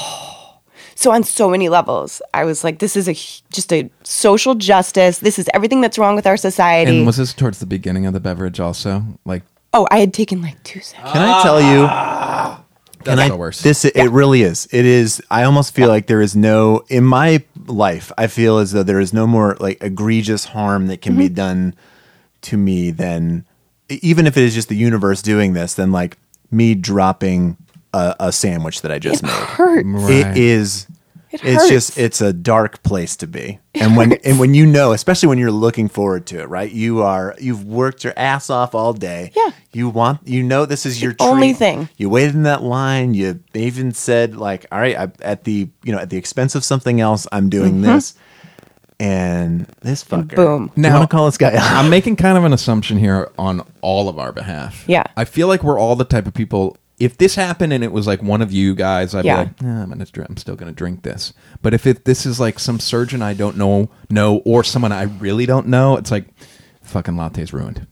So on so many levels, I was like, "This is a h- just a social justice. This is everything that's wrong with our society." And was this towards the beginning of the beverage also? Like, oh, I had taken like two seconds. Can I tell you? Can that's I, the worst. This it really is. It is. I almost feel like there is no in my life. I feel as though there is no more like egregious harm that can be Mm-hmm. done to me than even if it is just the universe doing this. Than like me dropping a, a sandwich that I just It made. hurts. Right. It is. It It's hurts. just it's a dark place to be, and when and when you know, especially when you're looking forward to it, right? You are you've worked your ass off all day. Yeah. You want you know this is your treat. only thing. You waited in that line. You even said like, all right, I, at the you know at the expense of something else, I'm doing this. And this fucker. boom. Do you Now- want to call this guy out? I'm making kind of an assumption here on all of our behalf. Yeah. I feel like we're all the type of people. If this happened and it was like one of you guys, I'd Yeah. be like, nah, I'm gonna, dr- I'm still gonna drink this. But if it this is like some surgeon I don't know, know, or someone I really don't know, it's like, fucking latte's ruined.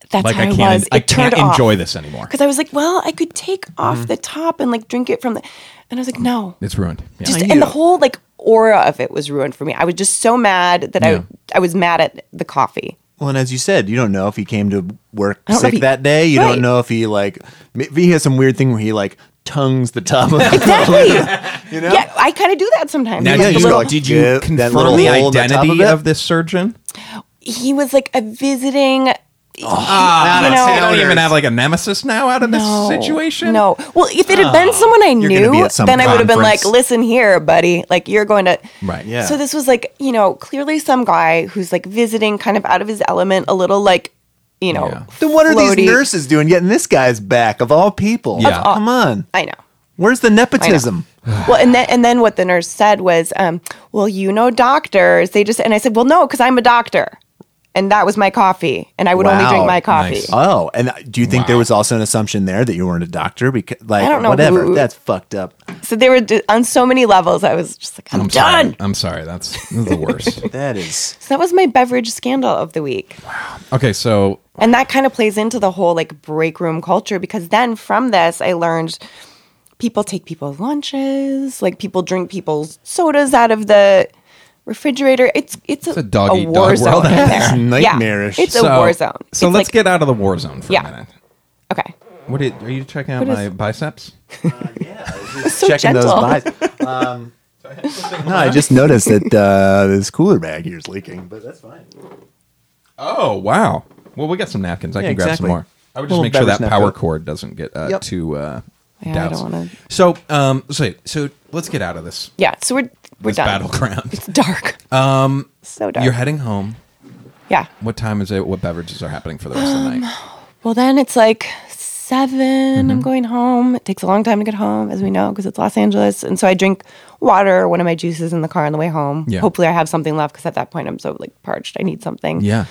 That's like how I I can't, was. I It can't turned off. enjoy this anymore. Because I was like, well, I could take off Mm-hmm. the top and like drink it from the, and I was like, no, It's ruined. Yeah. just I and the knew. whole like aura of it was ruined for me. I was just so mad that Yeah. I I was mad at the coffee. Well, and as you said, you don't know if he came to work I don't know sick if he- that day. You Right. don't know if he like maybe he has some weird thing where he like tongues the top of Exactly. you know. Yeah, I kind of do that sometimes. Now, Like Yeah, did the you, just little- like, did you get that confirm little the hole in the top identity of of, it? this surgeon? he was like a visiting. Ah, you know- so you don't even have like a nemesis now out of this No, situation? No. Well, if it had been someone I You're gonna knew, be at some then I would have been like, conference. listen here, buddy. Like, you're going to. Right. Yeah. So this was like, you know, clearly some guy who's like visiting kind of out of his element, a little like, you know. Yeah. Then what are floaty. these nurses doing getting this guy's back of all people? Yeah. Come on. I know. Where's the nepotism? Well, and then and then what the nurse said was, um, well, you know, doctors, they just, and I said, well, no, because I'm a doctor. And that was my coffee. And I would only Wow. drink my coffee. Nice. Oh, and do you think Wow. there was also an assumption there that you weren't a doctor? Because, like, I don't know whatever. who- That's fucked up. So they were d- on so many levels. I was just like, I'm, I'm done. sorry. I'm sorry. That's, that's the worst. That is. So that was my beverage scandal of the week. Okay, so And that kind of plays into the whole like break room culture because then from this, I learned people take people's lunches, like people drink people's sodas out of the refrigerator. It's it's, a dog eat war dog zone world. in It's there. nightmarish. Yeah, it's a so, war zone. So It's let's like- get out of the war zone for Yeah. a minute. okay. What did, are you checking out What my is- biceps? So Checking gentle. those buys. Um, no, I just noticed that uh, this cooler bag here is leaking, but that's fine. Oh, wow. Well, we got some napkins. I Yeah, can grab exactly. some more. I would just Little make sure that beverage power napkin. cord doesn't get uh, Yep. too uh, Yeah, I doused. don't wanna- So, um, so, so let's get out of this, Yeah, so we're we're this done. battleground. It's dark. Um, so dark. You're heading home. yeah. What time is it? What beverages are happening for the rest of the night? Well, then it's like seven. Mm-hmm. I'm going home. It takes a long time to get home, as we know, because it's Los Angeles. And so I drink water, one of my juices in the car on the way home. Yeah. Hopefully, I have something left because at that point I'm so like parched. I need something. Yeah.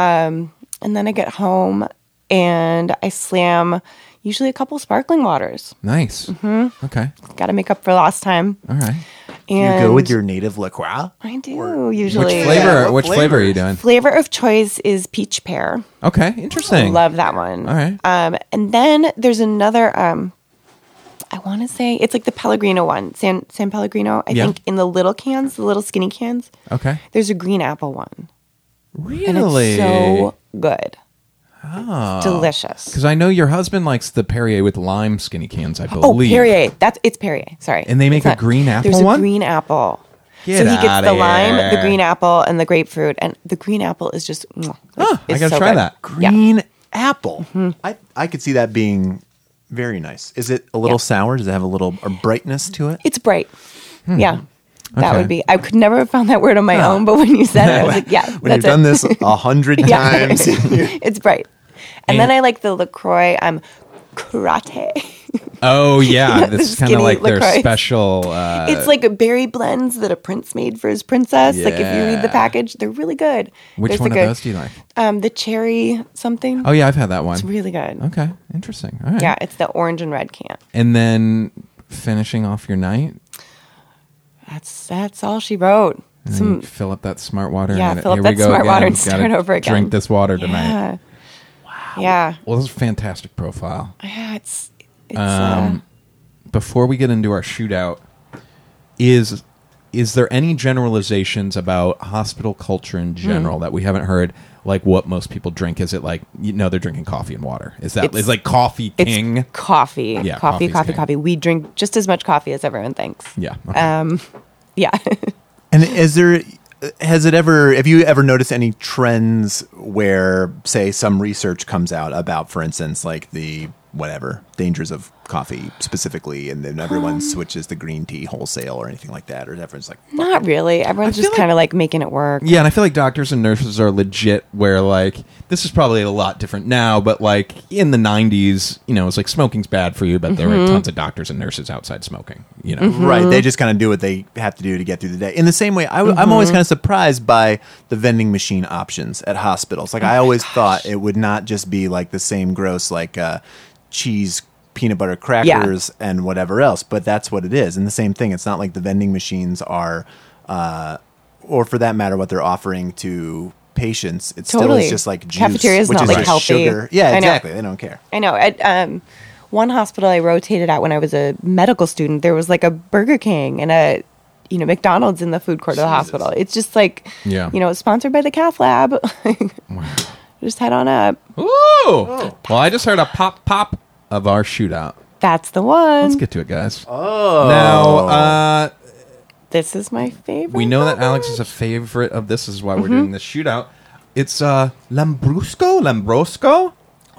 And then I get home and I slam usually a couple sparkling waters. Nice. Mm-hmm. Okay. Got to make up for lost time. All right. And You go with your native LaCroix? I do Which usually. flavor? Yeah, what which flavor are you doing? Flavor of choice is peach pear. Okay. Interesting. Love that one. All right. Um, and then there's another. Um, I want to say it's like the Pellegrino one, San San Pellegrino. I Yeah. think in the little cans, the little skinny cans. Okay. There's a green apple one, Really? and it's so good. Oh. It's delicious. Because I know your husband likes the Perrier with lime skinny cans, I Oh, believe. Perrier. That's it's Perrier. Sorry. And they make It's a green apple There's one? a green apple. Get so he gets outta the lime, here. the green apple, and the grapefruit. And the green apple is just. mwah, like, Huh, I it's gotta so try good. that. Yeah. Green apple. I, I could see that being very nice. Is it a little Yeah. sour? Does it have a little a brightness to it? It's bright. Yeah. That Okay. would be. I could never have found that word on my own, but when you said it, I was like, yeah, When that's you've done it. this a hundred Yeah. times. It's bright. And, then I like the LaCroix um, karate. Oh, yeah. The This is kind skinny of like their LaCroix. special. Uh, It's like berry blends that a prince made for his princess. Like if you read the Yeah. package, they're really good. which There's one like of a- those do you like? Um, the cherry something. Oh, yeah. I've had that one. It's really good. Okay. Interesting. All right. Yeah, it's the orange and red can. And then finishing off your night, That's that's all she wrote. and then Some you fill up that smart water. Yeah, and then fill up here that we go smart again. water and Gotta start over again. Drink this water tonight. yeah. Wow. Yeah. Well, this is a fantastic profile. Yeah, it's it's Um, Before we get into our shootout, is is there any generalizations about hospital culture in general Hmm. that we haven't heard? Like what most people drink? Is it like you know they're drinking coffee and water? Is that It's- is like coffee uh, king? it's coffee. Yeah, coffee, coffee's coffee, king. coffee. We drink just as much coffee as everyone thinks. yeah. Okay. Um, yeah. And is there, has it ever, have you ever noticed any trends where, say, some research comes out about, for instance, like the whatever dangers of coffee specifically, and then everyone Um, switches to green tea wholesale or anything like that, or everyone's like, Not really. Everyone's I just feel kind of like making it work. Yeah, and I feel like doctors and nurses are legit where, like, this is probably a lot different now, but, like, in the nineties, you know, it's like smoking's bad for you, but there Mm-hmm. were tons of doctors and nurses outside smoking, you know? right? They just kind of do what they have to do to get through the day. In the same way, I, am Mm-hmm. always kind of surprised by the vending machine options at hospitals. Like, I Oh always thought it would not just be like the same gross, like, uh, cheese, peanut butter crackers and whatever else, but that's what it is. And the same thing, it's not like the vending machines are, uh, or for that matter, what they're offering to patients, it still Totally. is just like juice, Cafeteria's which not, is like, just healthy. sugar. Yeah, I know. exactly. They don't care. I know. At um, one hospital I rotated at when I was a medical student, there was like a Burger King and a, you know, McDonald's in the food court of the hospital. It's just like, Yeah. you know, it's sponsored by the Cath Lab. Just head on up. Ooh! Well, I just heard a pop pop of our shootout. That's the one. Let's get to it, guys. Oh. Now, uh, This is my favorite. we know that bubble. Alex is a favorite of this. Is why Mm-hmm. we're doing this shootout. It's uh, Lambrusco? Lambrosco?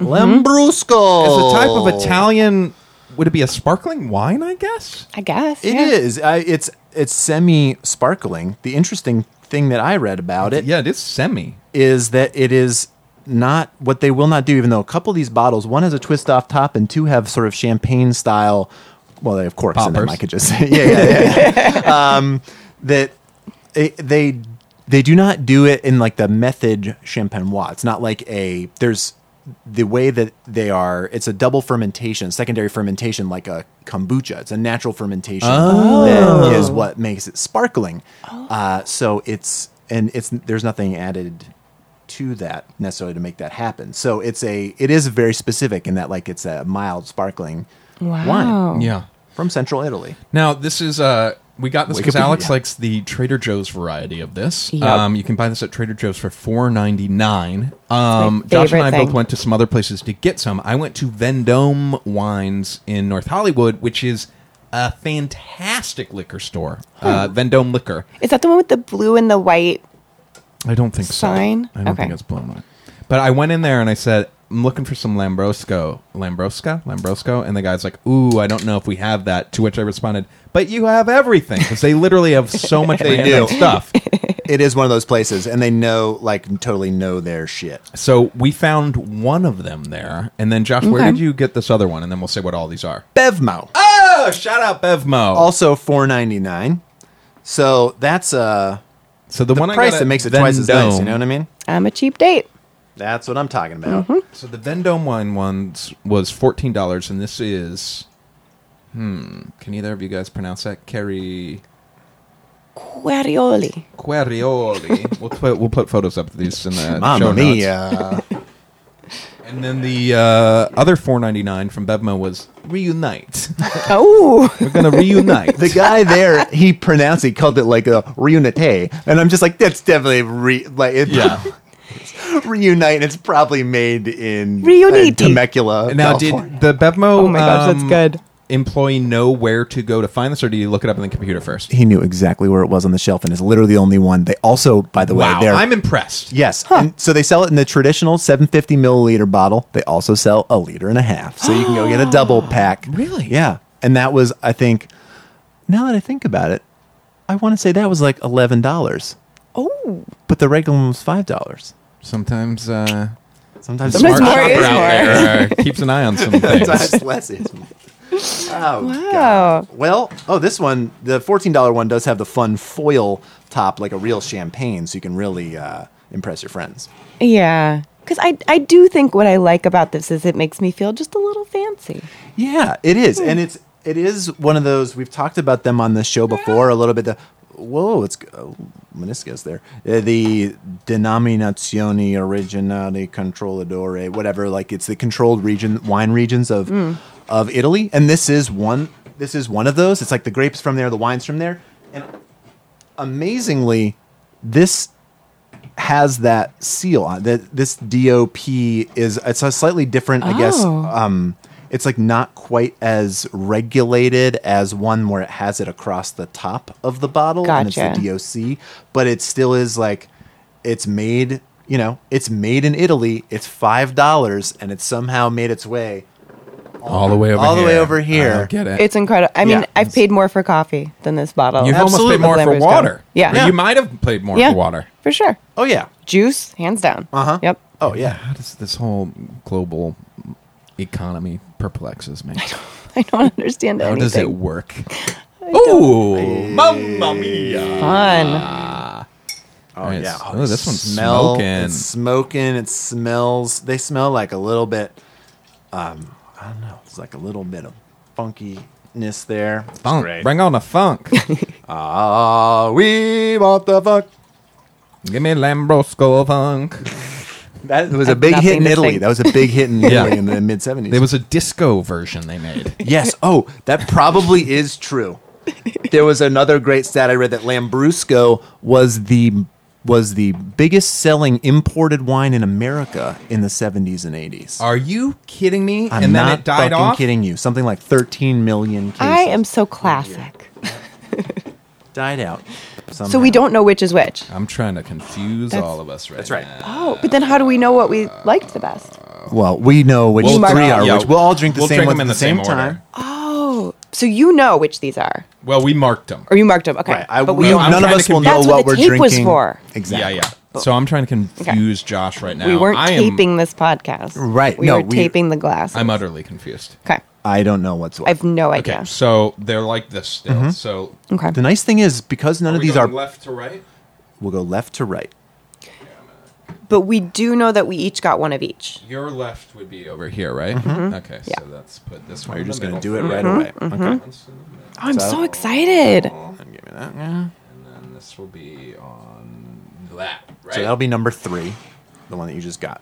Lambrusco. It's a type of Italian. Would it be a sparkling wine, I guess? I guess. It yeah. is. I, it's it's semi sparkling. The interesting thing that I read about it Yeah, it is semi. is that it is not what they will not do. Even though a couple of these bottles, one has a twist off top, and two have sort of champagne style. Well, they have corks in them. Poppers. I could just say, yeah, yeah, yeah. um, that it, they they do not do it in like the method champenois. It's not like a there's the way that they are. It's a double fermentation, secondary fermentation, like a kombucha. It's a natural fermentation that is what makes it sparkling. Uh, so it's and it's there's nothing added to that necessarily to make that happen. So it's a it is very specific in that like it's a mild sparkling Wow. wine Yeah. from Central Italy. Now, this is uh we got this because Wikipedia. Alex likes the Trader Joe's variety of this. Yep. Um, you can buy this at Trader Joe's for four ninety nine. Um, my Josh and favorite I thing. both went to some other places to get some. I went to Vendome Wines in North Hollywood, which is a fantastic liquor store. Uh, Vendome Liquor. Is that the one with the blue and the white? I don't think Sign? so. I don't Okay. think it's blown on. But I went in there and I said, I'm looking for some Lambrosco. Lambrosca? Lambrosco? And the guy's like, ooh, I don't know if we have that. To which I responded, but you have everything. Because they literally have so much They random do. stuff. It is one of those places, and they know, like, totally know their shit. So we found one of them there. And then, Josh, where Okay. did you get this other one? And then we'll say what all these are. Bevmo, Oh, shout out Bevmo. also four ninety nine. So that's uh so the, the one I price got that at makes it twice as nice. You know what I mean? I'm a cheap date. That's what I'm talking about. So the Vendome wine ones was fourteen dollars, and this is, hmm, can either of you guys pronounce that? Kerry Quarioli. Quarioli. we'll put we'll put photos up of these in the show Mamma notes. mia! And then the uh, other four ninety nine from Bevmo was reunite. Oh. We're gonna reunite. The guy there, he pronounced, he called it like a reunite, and I'm just like, that's definitely re like it, Yeah. reunite. And it's probably made in Reunite. uh, Temecula. Now, California. did the Bevmo Oh my gosh, that's um, good. employee know where to go to find this, or did you look it up on the computer first? He knew exactly where it was on the shelf, and is literally the only one. They also, by the Wow, way, they're I'm impressed. yes. And so they sell it in the traditional seven fifty milliliter bottle. They also sell a liter and a half, so you can go get a double pack. Really? Yeah. And that was, I think, now that I think about it, I want to say that was like eleven dollars, Oh. but the regular one was five dollars. Sometimes, uh, Sometimes, Sometimes smart more shopper is out more. there uh, keeps an eye on some things. Sometimes less is more. Oh, Wow. God. Well, oh, this one, the fourteen dollar one does have the fun foil top like a real champagne, so you can really uh, impress your friends. Yeah. Because I, I do think what I like about this is it makes me feel just a little fancy. Yeah, it is, and it's it is one of those we've talked about them on the show before a little bit. The, whoa, it's oh, meniscus there. Uh, the Denominazione Originale Controlladore, whatever. Like it's the controlled region wine regions of of Italy, and this is one. This is one of those. It's like the grapes from there, the wines from there, and amazingly, this has that seal on that. This D O P is it's a slightly different, I guess. Oh. Um, it's like not quite as regulated as one where it has it across the top of the bottle, and it's Gotcha. the D O C, but it still is like it's made. You know, it's made in Italy. It's five dollars, and it's somehow made its way all the way over all here. the way over here. I don't get it. It's incredible. I mean, Yeah. I've paid more for coffee than this bottle. You've almost Absolutely. paid more of for Lambrusco. water. Yeah. Or Yeah. You might have paid more Yeah. for water. For sure. Oh yeah. Juice, hands down. Uh-huh. Yep. Oh yeah. How does this whole global economy perplexes me? I don't understand How anything. does it work? Ooh, mamma mia! Fun. Oh Nice. yeah. Oh, this one's Smell- smoking. It's smoking. It smells. They smell like a little bit. Um, I don't know. It's like a little bit of funkiness there. It's Funk. great. Bring on the funk. Ah, we want the funk. Give me Lambrusco funk. That was I a have big hit nothing in to Italy. think. That was a big hit in Yeah. Italy in the mid seventies. There was a disco version they made. Yes. Oh, that probably is true. There was another great stat I read that Lambrusco was the was the biggest selling imported wine in America in the seventies and eighties. Are you kidding me? I'm and then not it died fucking off? kidding you. Something like thirteen million cases. I am so classic. died out. So somehow. we don't know which is which. I'm trying to confuse That's- all of us right That's right. now. Oh, but then how do we know what we liked the best? Well, we know which We'll three drink- are yeah, which. We'll all drink the we'll same drink ones them in at the the same, same time. order. Oh, so you know which these are, Well, we marked them. or you marked them? Okay, Right. I, but we, we don't. I'm none of trying us to will convince- know That's what, what the we're tape was drinking. for. Exactly. Yeah, yeah. So I'm trying to confuse Josh right now. we weren't I am, taping this podcast. Right, We no, were we- taping the glass. I'm utterly confused. Okay. I don't know what's what. I have no idea. Okay, so they're like this still. Mm-hmm. So Okay. The nice thing is because none are of we these are, going left to right. we'll go left to right. But we do know that we each got one of each. Your left would be over here, right? Okay, Yeah. so let's put this Oh, one. you're in just the gonna middle do it for right you. away. Mm-hmm. Okay. One's in the middle, Oh, I'm So- so excited. And give me that. Yeah. and then this will be on that, right? So that'll be number three, the one that you just got.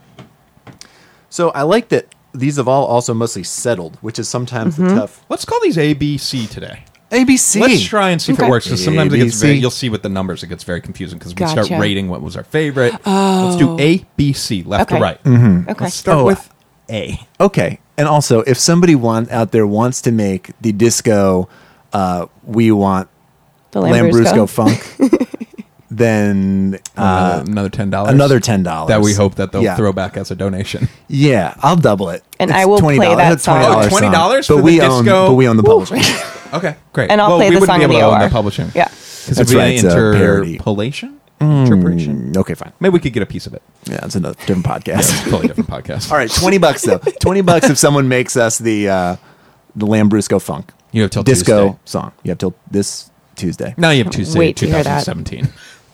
So I like that these have all also mostly settled, which is sometimes Mm-hmm. the tough. Let's call these A B C today. A B C. Let's try and see if it Okay. works. Because sometimes it gets A B C. very, you'll see with the numbers, it gets very confusing because we start Gotcha. rating what was our favorite. Let's do A, B, C, left Okay. to right. Okay. Let's start Oh, with A. Okay. And also, if somebody want, out there wants to make the disco, uh, we want The Lambrusco funk, then uh, another ten dollars. another ten dollars. That we hope that they'll Yeah. throw back as a donation. Yeah, I'll double it. And It's I will twenty play dollars. that It's a twenty song. dollars Oh, twenty dollars song. for But we the own, disco? but we own the Woo. publishing. Okay, great. And I'll well, play we the wouldn't song be in able the to own O R. the publishing. Yeah. Because That's it'd be right, it's a parody. interpolation? Interpretation? Mm, okay, fine. Maybe we could get a piece of it. Yeah, it's another different Yeah, podcast. it's a totally different podcast. All right, twenty bucks though. Twenty bucks if someone makes us the uh, the Lambrusco funk You have till disco Tuesday. song. You have till this Tuesday. Now you have Tuesday, Wait to hear that. twenty seventeen.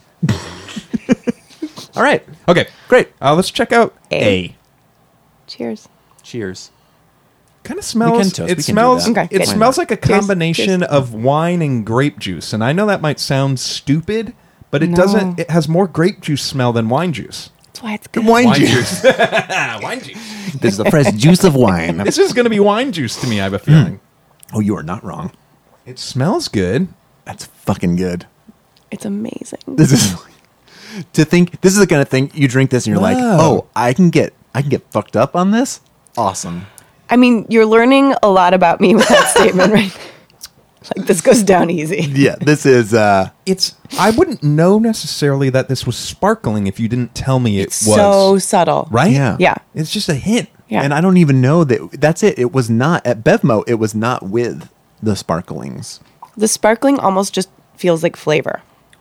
All right, Okay, great. uh, let's check out A. A. Cheers. Cheers. Kind of smells. can toast. We It can do smells. that. Okay, it good. smells like a Cheers. combination Cheers. of wine and grape juice, and I know that might sound stupid, but it No. doesn't. It has more grape juice smell than wine juice. That's why it's good. Wine, Wine juice. juice. Wine juice. This is the fresh juice of wine. This is going to be wine juice to me. I have a feeling. Oh, you are not wrong. It smells good. That's fucking good. It's amazing. This is to think. This is the kind of thing you drink this and you're like, Wow. oh, I can get, I can get fucked up on this. Awesome. I mean, you're learning a lot about me with that statement, right? Like this goes down easy. Yeah, this is. uh It's. I wouldn't know necessarily that this was sparkling if you didn't tell me it It's was. so subtle. Right? Yeah. Yeah. It's just a hint. Yeah. And I don't even know that. That's it. It was not at Bevmo. It was not with the sparklings. The sparkling almost just feels like flavor.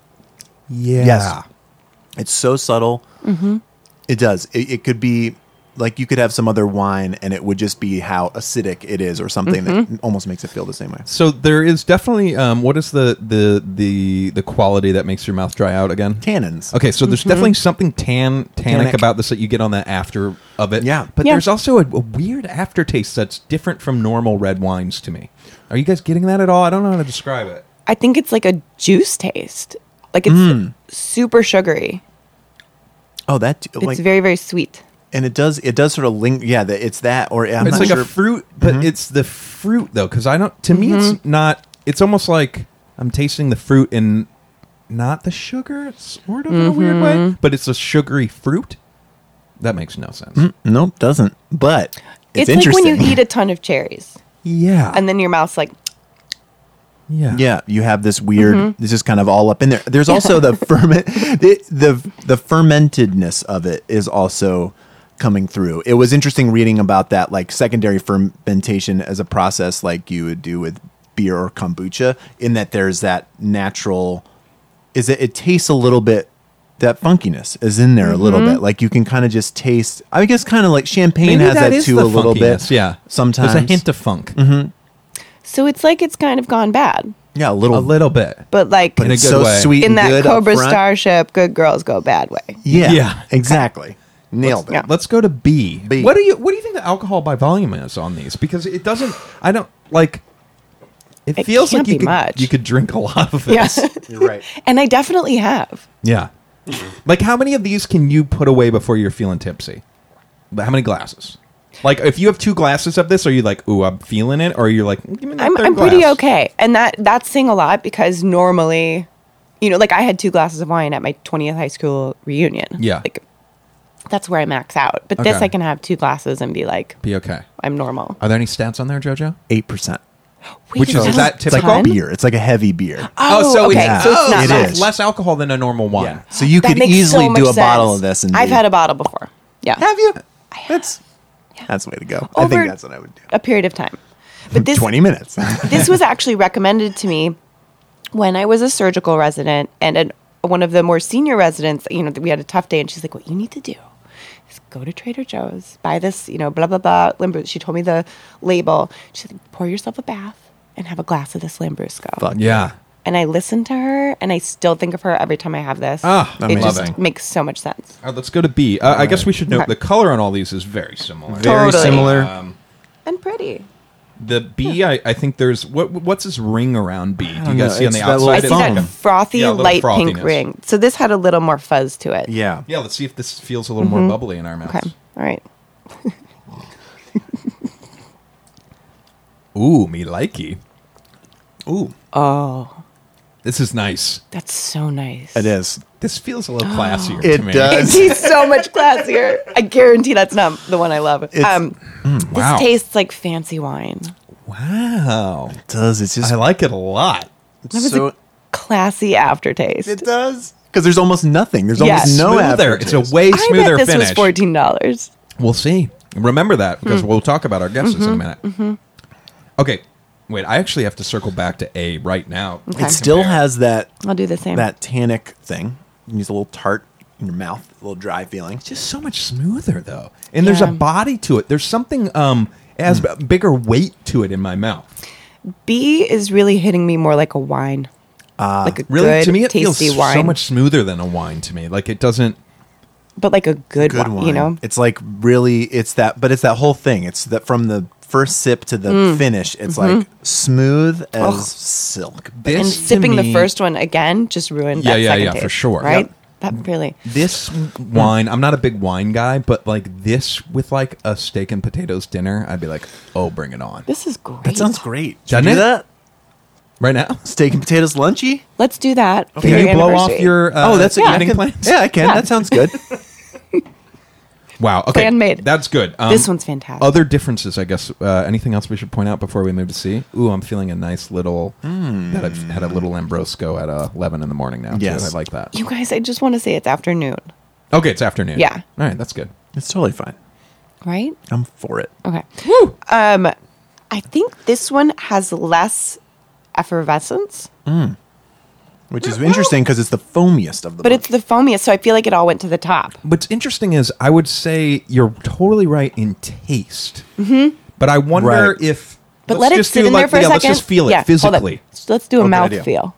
Yeah. Yes. It's so subtle. Mm-hmm. It does. It, it could be like you could have some other wine and it would just be how acidic it is or something that almost makes it feel the same way. So there is definitely. Um, what is the the the the quality that makes your mouth dry out again? Tannins. Okay, so there's definitely something tan tannic, Tannic. about this that you get on the after of it. Yeah. but Yeah. there's also a, a weird aftertaste that's different from normal red wines to me. Are you guys getting that at all? I don't know how to describe it. I think it's like a juice taste. Like it's super sugary. Oh, that It's like, very, very sweet. and it does. It does sort of link. Yeah, that it's that, or I'm it's not like sure. a fruit, but it's the fruit though, because I don't. To me, it's not. It's almost like I'm tasting the fruit and not the sugar. It's sort of in a weird way, but it's a sugary fruit. That makes no sense. Nope, doesn't. But it's, It's, like when interesting. you eat a ton of cherries Yeah, and then your mouth's like, yeah, Yeah, you have this weird. This is kind of all up in there. There's also the ferment. The, the the fermentedness of it is also coming through. It was interesting reading about that, like secondary fermentation as a process, like you would do with beer or kombucha, in that there's that natural. Is it? It tastes a little bit. That funkiness is in there a little bit. Like you can kind of just taste. I guess kind of like champagne Maybe has that, is too the a little bit. funkiness, Yeah, sometimes there's a hint of funk. so it's like it's kind of gone bad. Yeah, a little. A little bit. But like but In a it's good so way. sweet in and that good up Cobra front. Starship, good girls go bad way. Yeah, Yeah. exactly. Nailed it. Yeah. Let's go to B. B. What do you What do you think the alcohol by volume is on these? Because it doesn't. I don't like. It, It feels can't like you be could much. you could drink a lot of this. Yes. You're right. And I definitely have. Yeah. Like, how many of these can you put away before you're feeling tipsy? How many glasses? Like, if you have two glasses of this, are you like, ooh, I'm feeling it? Or are you like, give me the I'm third I'm pretty glass? okay, and that that's saying a lot because normally, you know, like I had two glasses of wine at my twentieth high school reunion. Yeah. like that's where I max out. But this, Okay. I can have two glasses and be like, Be okay. I'm normal. Are there any stats on there, JoJo? Eight percent. Wait, Which is- is that It's like typical? a beer. It's like a heavy beer. Oh, so okay, it's, so it's oh, not it bad. is. less alcohol than a normal wine. So you That could makes easily so much do a bottle sense. of this. And I've be- had a bottle before. Yeah, Have you? That's that's the way to go. I Over think that's what I would do. a period of time. But this Twenty minutes. this was actually recommended to me when I was a surgical resident, and an, one of the more senior residents, you know, we had a tough day, and she's like, what you need to do is go to Trader Joe's, buy this, you know, blah, blah, blah, Lambrusco. She told me the label. She's like, pour yourself a bath and have a glass of this Lambrusco. Fuck. Yeah. And I listened to her, and I still think of her every time I have this. Ah, it just amazing. makes so much sense. All right, let's go to B. Uh, I guess we should note Okay. the color on all these is very similar. Very Totally. similar. Um, And pretty. the B, I, I think there's what what's this ring around B? Do you don't guys know. see on the It's that outside? little I It's see like that a- frothy, yeah, a little light pink frothiness. ring. So this had a little more fuzz to it. yeah. Yeah, let's see if this feels a little more bubbly in our mouths. Okay. All right. Ooh, me likey. Ooh. Oh, This is nice. that's so nice. It is. This feels a little classier It to me. does. He's so much classier. I guarantee that's not the one I love. It's- Um, wow. This tastes like fancy wine. Wow. It does. It's just I like it a lot. That was so. a classy aftertaste. It does because there's almost nothing. There's Yeah. almost no Smoother. aftertaste. It's a way I smoother bet this finish. was fourteen dollars. We'll see. Remember that because Hmm. we'll talk about our guesses Mm-hmm. in a minute. Okay. Wait, I actually have to circle back to A right now. Okay. It still has that I'll do the same. that tannic thing. You use a little tart in your mouth, a little dry feeling. It's just so much smoother though, and there's a Yeah. body to it. There's something um it has a bigger weight to it in my mouth. B is really hitting me more like a wine. like a Really, good, to me, it feels tasty wine. so much smoother than a wine to me. Like it doesn't. but like a good, Good wine, wine. you know? It's like really. It's that, but it's that whole thing. It's that from the first sip to the Mm. finish. It's Mm-hmm. like smooth as Oh. silk. This And to sipping me- the first one again just ruined Yeah, that yeah, second yeah, taste. for sure. Right? Yep. That really. This wine, I'm not a big wine guy, but like this with like a steak and potatoes dinner, I'd be like, oh, bring it on. This is great. That sounds great. Should Doesn't we do it? that? Right now? Steak and potatoes lunchy. Let's do that. for Can your you blow off anniversary. your uh, oh, that's yeah, I eating can- plans? Yeah, I can. Yeah. That sounds good. Wow. Okay. Plan made. That's good. Um, This one's fantastic. Other differences, I guess. Uh, anything else we should point out before we move to C? Ooh, I'm feeling a nice little. That I've had a little Lambrosco at uh, eleven in the morning now. too. Yes. I like that. You guys, I just want to say it's afternoon, Okay, it's afternoon. Yeah. All right, that's good. It's totally fine. right? I'm for it. Okay. Um, I think this one has less effervescence, Which is interesting because it's the foamiest of the. but bunch. it's the foamiest, so I feel like it all went to the top. What's interesting is I would say you're totally right in taste. Mm-hmm. But I wonder Right. if. But let's let it just sit do in like, there for yeah, a let's second. just feel it Yeah, hold on. physically. So let's do a Oh, good mouth idea. feel.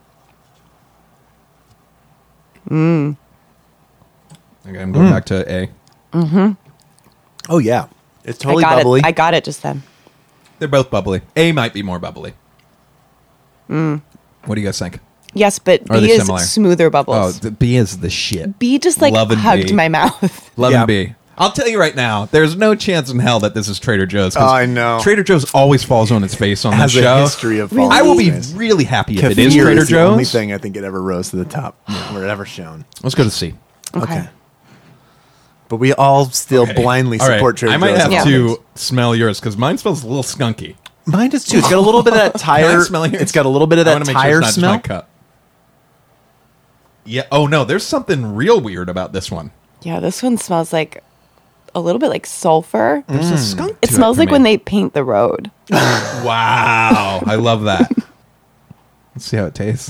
Okay, I'm going back to A. oh yeah, it's totally I got bubbly. it. I got it just then. They're both bubbly. A might be more bubbly. What do you guys think? Yes, but Are B they is similar? smoother Oh, bubbles. the B is the shit. B just like Love and hugged B. my mouth. Love Yeah. and B. I'll tell you right now, there's no chance in hell that this is Trader Joe's. 'cause Oh, I know. Trader Joe's always falls on its face on has this a show. history of. Really? I will be falling face. really happy if it Kefir is Trader the only Joe's. thing I think it ever rose to the top or it ever shown. Let's go to C. Okay. But we all still Okay. blindly All right. support Trader I might Joe's. have Yeah. to smell yours because mine smells a little skunky. Mine does too. It's got a little bit of that Can I tire. smell yours? It's got a little bit of I that wanna make sure tire it's not just smell. my cup. Yeah. Oh no, there's something real weird about this one. Yeah, this one smells like a little bit like sulfur. There's a skunk. It to smells for like me. when they paint the road. Wow, I love that. Let's see how it tastes.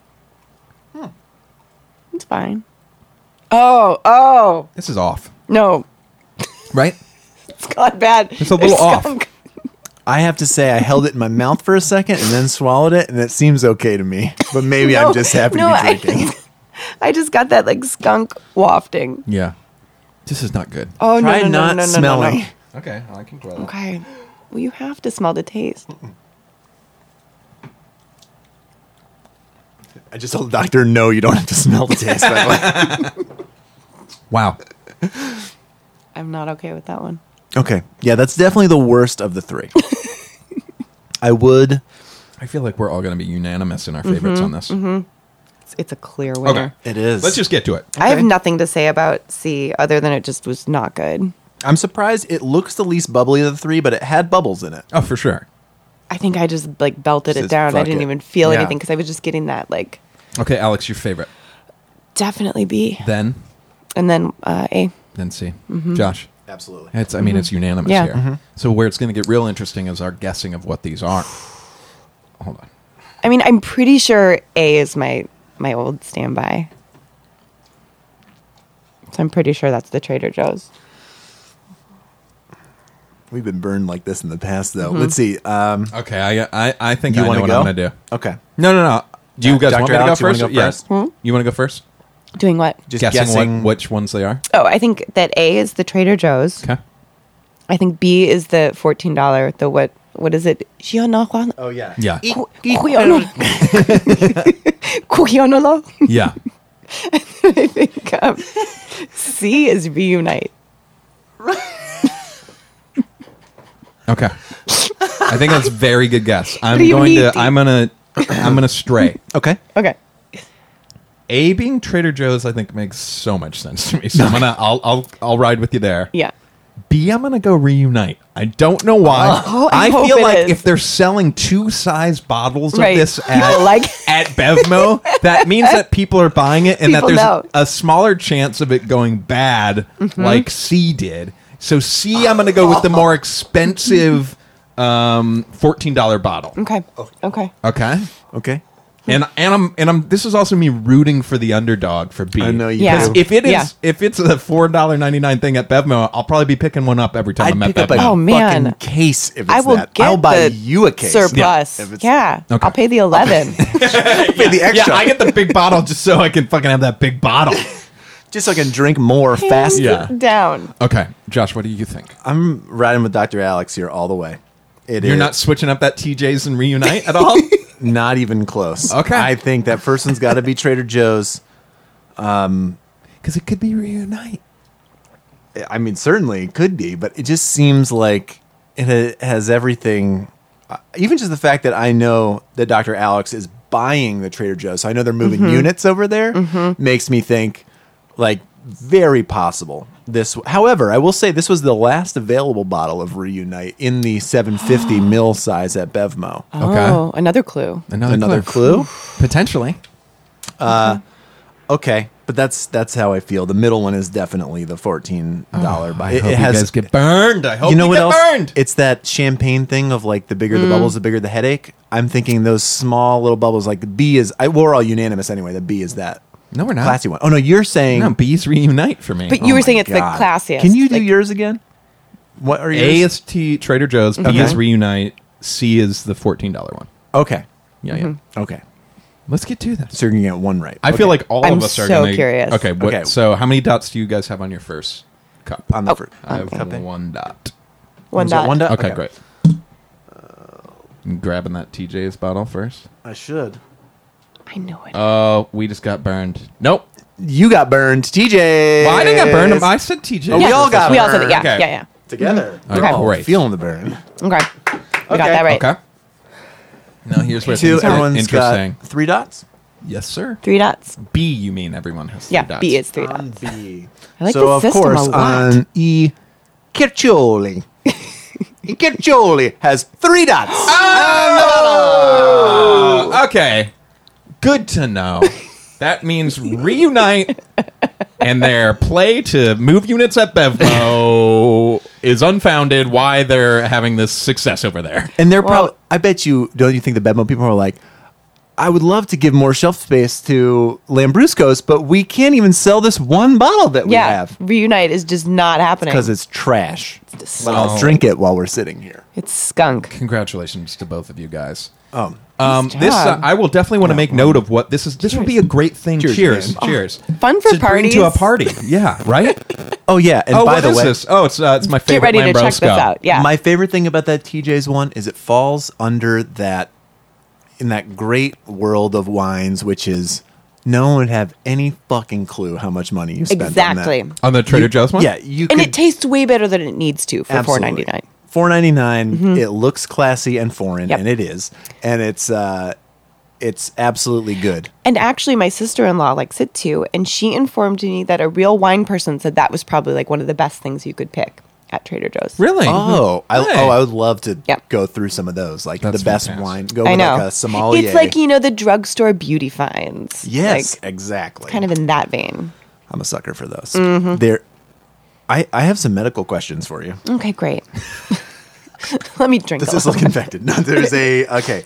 It's fine. Oh, oh, This is off, no. right? It's gone bad. It's a little There's off. skunk. I have to say, I held it in my mouth for a second and then swallowed it, and it seems okay to me. But maybe No, I'm just happy no, to I- be drinking. I just got that like skunk wafting. Yeah. This is not good. Oh, Try no, no, not no, no, no, smelling. no, no. Okay, I can try that. Okay. Well, you have to smell the taste. I just told the doctor, no, you don't have to smell the taste, by the way. Wow. I'm not okay with that one. Okay. Yeah, that's definitely the worst of the three. I would... I feel like we're all going to be unanimous in our favorites on this. It's, it's a clear winner. Okay. It is. Let's just get to it. I have Okay. nothing to say about C other than it just was not good. I'm surprised it looks the least bubbly of the three, but it had bubbles in it. Oh, for sure. I think I just like belted Says, it down. I "Fuck didn't it." even feel Yeah. anything because I was just getting that like Okay, Alex, your favorite. definitely B. Then, And then uh, A. then C. Josh. Absolutely. It's. I mean, it's unanimous Yeah. here. So where it's going to get real interesting is our guessing of what these are. Hold on. I mean, I'm pretty sure A is my my old standby. So I'm pretty sure that's the Trader Joe's. We've been burned like this in the past, though. Let's see. Um, Okay, I I, I think you I know want to what go? I'm going to do. Okay. No, no, no. Do you Yeah, guys want Doctor me to Alex, go you wanna first? go Yes. first? You want to go first? Doing what? Just guessing, guessing. what, which ones they are. Oh, I think that A is the Trader Joe's. Okay. I think B is the fourteen dollars. The what? What is it? Xionolo. Oh, yeah. Yeah. Kuhionolo. Yeah. I think um, C is Reunite. Okay. I think that's a very good guess. I'm do you going mean? to. I'm gonna. I'm gonna stray. Okay. Okay. A being Trader Joe's, I think makes so much sense to me. So I'm gonna. I'll. I'll. I'll ride with you there. Yeah. B, I'm gonna go Reunite. I don't know why. Oh, I I hope feel it like is. if they're selling two size bottles Right. of this People at, like- at Bevmo, that means that people are buying it and People that know. there's a smaller chance of it going bad, Mm-hmm. like C did. So C, I'm gonna go with the more expensive um, fourteen dollar bottle. Okay. Okay. Okay. Okay. And and I'm and I'm. This is also me rooting for the underdog for B. I know you Yeah. do. If it is, Yeah. if it's a four dollar ninety nine thing at Bevmo, I'll probably be picking one up every time I'd I'm at pick up a Bevmo. Oh, man. fucking case if it's I will that. get I'll buy the you a case. surplus. If it's- Yeah. Okay. I'll pay the eleven. Pay the extra. Yeah, I get the big bottle just so I can fucking have that big bottle. Just so I can drink more fast. Yeah. Down. Okay, Josh, what do you think? I'm riding with Doctor Alex here all the way. It You're is not switching up that T J's and Reunite at all? not even close. Okay. I think that first one's got to be Trader Joe's. Because it could be Reunite. I mean, certainly it could be, but it just seems like it ha- has everything. Uh, even just the fact that I know that Doctor Alex is buying the Trader Joe's, so I know they're moving Mm-hmm. units over there, makes me think like very possible. This, however, I will say this was the last available bottle of Reunite in the seven fifty mil size at Bevmo. Okay. Oh, another clue. Another, Another clue. clue. Potentially. Okay, but that's that's how I feel. The middle one is definitely the fourteen dollar. I it, hope it has you guys get burned. I hope you know what get else? burned. It's that champagne thing of like the bigger the bubbles, the bigger the headache. I'm thinking those small little bubbles. Like the B is. I, we're all unanimous anyway. The B is that No, we're not. classy one. Oh no, you're saying. No, B's Reunite for me. But Oh you were my saying it's God. the classiest. Can you do Like, yours again? What are yours? A is T Trader Joe's, B Okay. is Reunite, C is the fourteen dollar one. Okay. Yeah, yeah. Okay. Let's get to this. So you're gonna get one right. I Okay. feel like all I'm of us are so gonna, curious. Okay, what, Okay. so how many dots do you guys have on your first cup? on the Oh, fir- I have cup thing. one dot. one Was that dot. One dot. Okay, great. You grabbing that T J's bottle first. I should. I know it. Oh, we just got burned. Nope. You got burned, T J. Well, I didn't get burned. I said T J. Oh, we all got we all said burned. it. Yeah, Okay. yeah, yeah. together. Okay, We're all great. feeling the burn. Okay. We got that right. Okay. Now here's where Two. things get Everyone's interesting. got three dots. Yes, sir. Three dots. B, you mean everyone has three Yeah, dots. B is three On dots. B. I like so the of system course a lot. on E, Kirchioli. Kirchioli has three dots. Oh, okay. Good to know. That means Reunite and their play to move units at Bevmo is unfounded. Why they're having this success over there? And they're Well- probably. I bet you. Don't you think the Bevmo people are like, I would love to give more shelf space to Lambrusco's, but we can't even sell this one bottle that we Yeah. have Reunite is just not happening. because it's trash. But disgusting. I'll drink it while we're sitting here. It's skunk. Congratulations to both of you guys. Oh, Um, Nice this uh, job. I will definitely want to make note of what this is. This would be a great thing. Cheers, Cheers, man. cheers. Fun for to bring to a parties. party. Yeah, right. oh yeah. And oh, by what the is way, this? Oh, it's uh, it's my Get favorite ready to check Lambrusco. this out. Yeah. my favorite thing about that T J's one is it falls under that in that great world of wines, which is no one would have any fucking clue how much money you spent Exactly. on that. On the Trader Joe's one? Yeah, you And could, it tastes way better than it needs to for four ninety nine. four ninety-nine. It looks classy and foreign, Yep. and it is, and it's uh, it's absolutely good. And actually, my sister in law likes it too, and she informed me that a real wine person said that was probably like one of the best things you could pick at Trader Joe's. Really? Oh, I, Hey. oh, I would love to Yep. go through some of those, like That's the best fantastic. wine. Go I with know. like a sommelier. It's like, you know, the drugstore beauty finds. yes, Like, exactly. kind of in that vein. I'm a sucker for those. Mm-hmm. There, I I have some medical questions for you. Okay, great. Let me drink This a is little. look infected. No, there's a okay.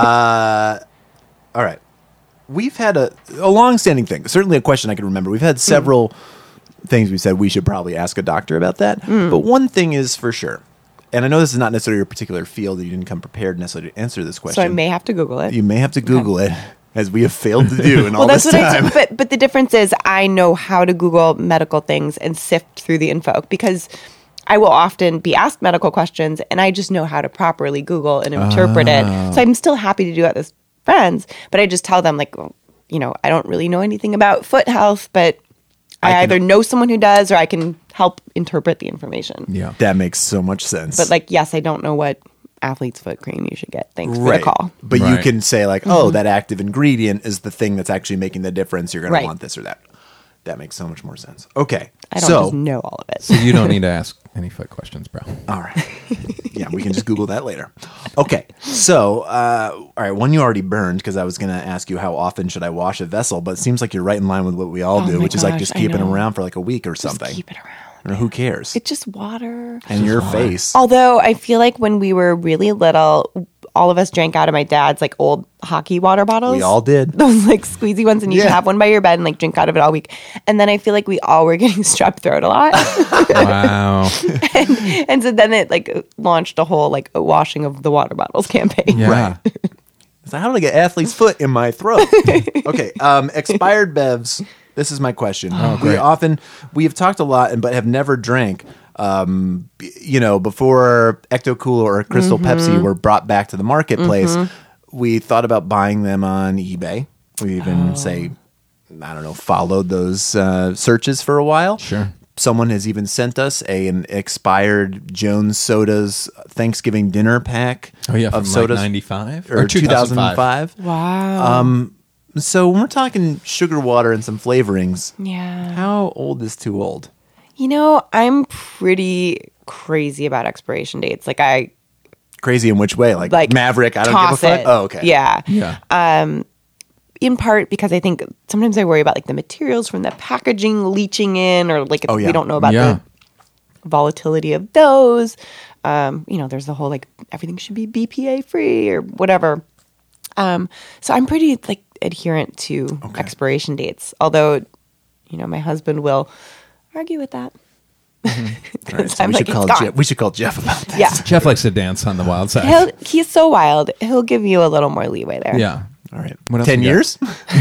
Uh, all right. We've had a a long-standing thing. Certainly a question I can remember. We've had several things we said we should probably ask a doctor about that. Mm. But one thing is for sure, and I know this is not necessarily your particular field, that you didn't come prepared necessarily to answer this question. So I may have to Google it. You may have to Google it, as we have failed to do in all well, that's this what time. I do. But, but the difference is I know how to Google medical things and sift through the info because I will often be asked medical questions and I just know how to properly Google and interpret it. So I'm still happy to do it with friends, but I just tell them, like, well, you know, I don't really know anything about foot health, but I, I can- either know someone who does or I can help interpret the information. Yeah. That makes so much sense. But, like, yes, I don't know what athlete's foot cream you should get. Thanks for the call. But you Right. can say like, oh, that active ingredient is the thing that's actually making the difference. You're going Right. to want this or that. That makes so much more sense. Okay. I don't so, just know all of it. So you don't need to ask any foot questions, bro. all right. Yeah, we can just Google that later. Okay. So, uh, all right, one you already burned because I was going to ask you how often should I wash a vessel, but it seems like you're right in line with what we all Oh do, my which is like gosh, just I keep it know. around for like a week or Just something. keep it around. Or who cares? It's just water. and your face. Although I feel like when we were really little, all of us drank out of my dad's like old hockey water bottles. We all did. Those like squeezy ones, and you Yeah. have one by your bed and like drink out of it all week. And then I feel like we all were getting strep throat a lot. Wow. And so then it like launched a whole like washing of the water bottles campaign. Yeah. So how do I get athlete's foot in my throat? Okay, um, expired bevs. This is my question. Oh, we great. often we have talked a lot, and but have never drank. Um, b- you know, before Ecto Cooler or Crystal Mm-hmm. Pepsi were brought back to the marketplace, we thought about buying them on eBay. We even Oh. say, I don't know, followed those uh, searches for a while. Sure. Someone has even sent us a an expired Jones Soda's Thanksgiving dinner pack. Oh yeah, from of like sodas ninety-five or two thousand five. Wow. Um, so when we're talking sugar water and some flavorings, yeah. how old is too old? You know, I'm pretty crazy about expiration dates. Like I Crazy in which way? Like, like Maverick, I don't give a toss fuck? it. Oh, okay. Yeah. Yeah. In part because I think sometimes I worry about like the materials from the packaging leaching in, or like if Oh, yeah. we don't know about Yeah. the volatility of those. Um, you know, there's the whole like everything should be B P A free or whatever. Um, so I'm pretty like adherent to expiration dates. Although, you know, my husband will argue with that. All right, so I'm we, like, should it's call gone. Jeff, we should call Jeff about that. Yeah. Jeff likes to dance on the wild side. He'll, he's so wild. He'll give you a little more leeway there. Yeah. All right. What else Ten we got? years?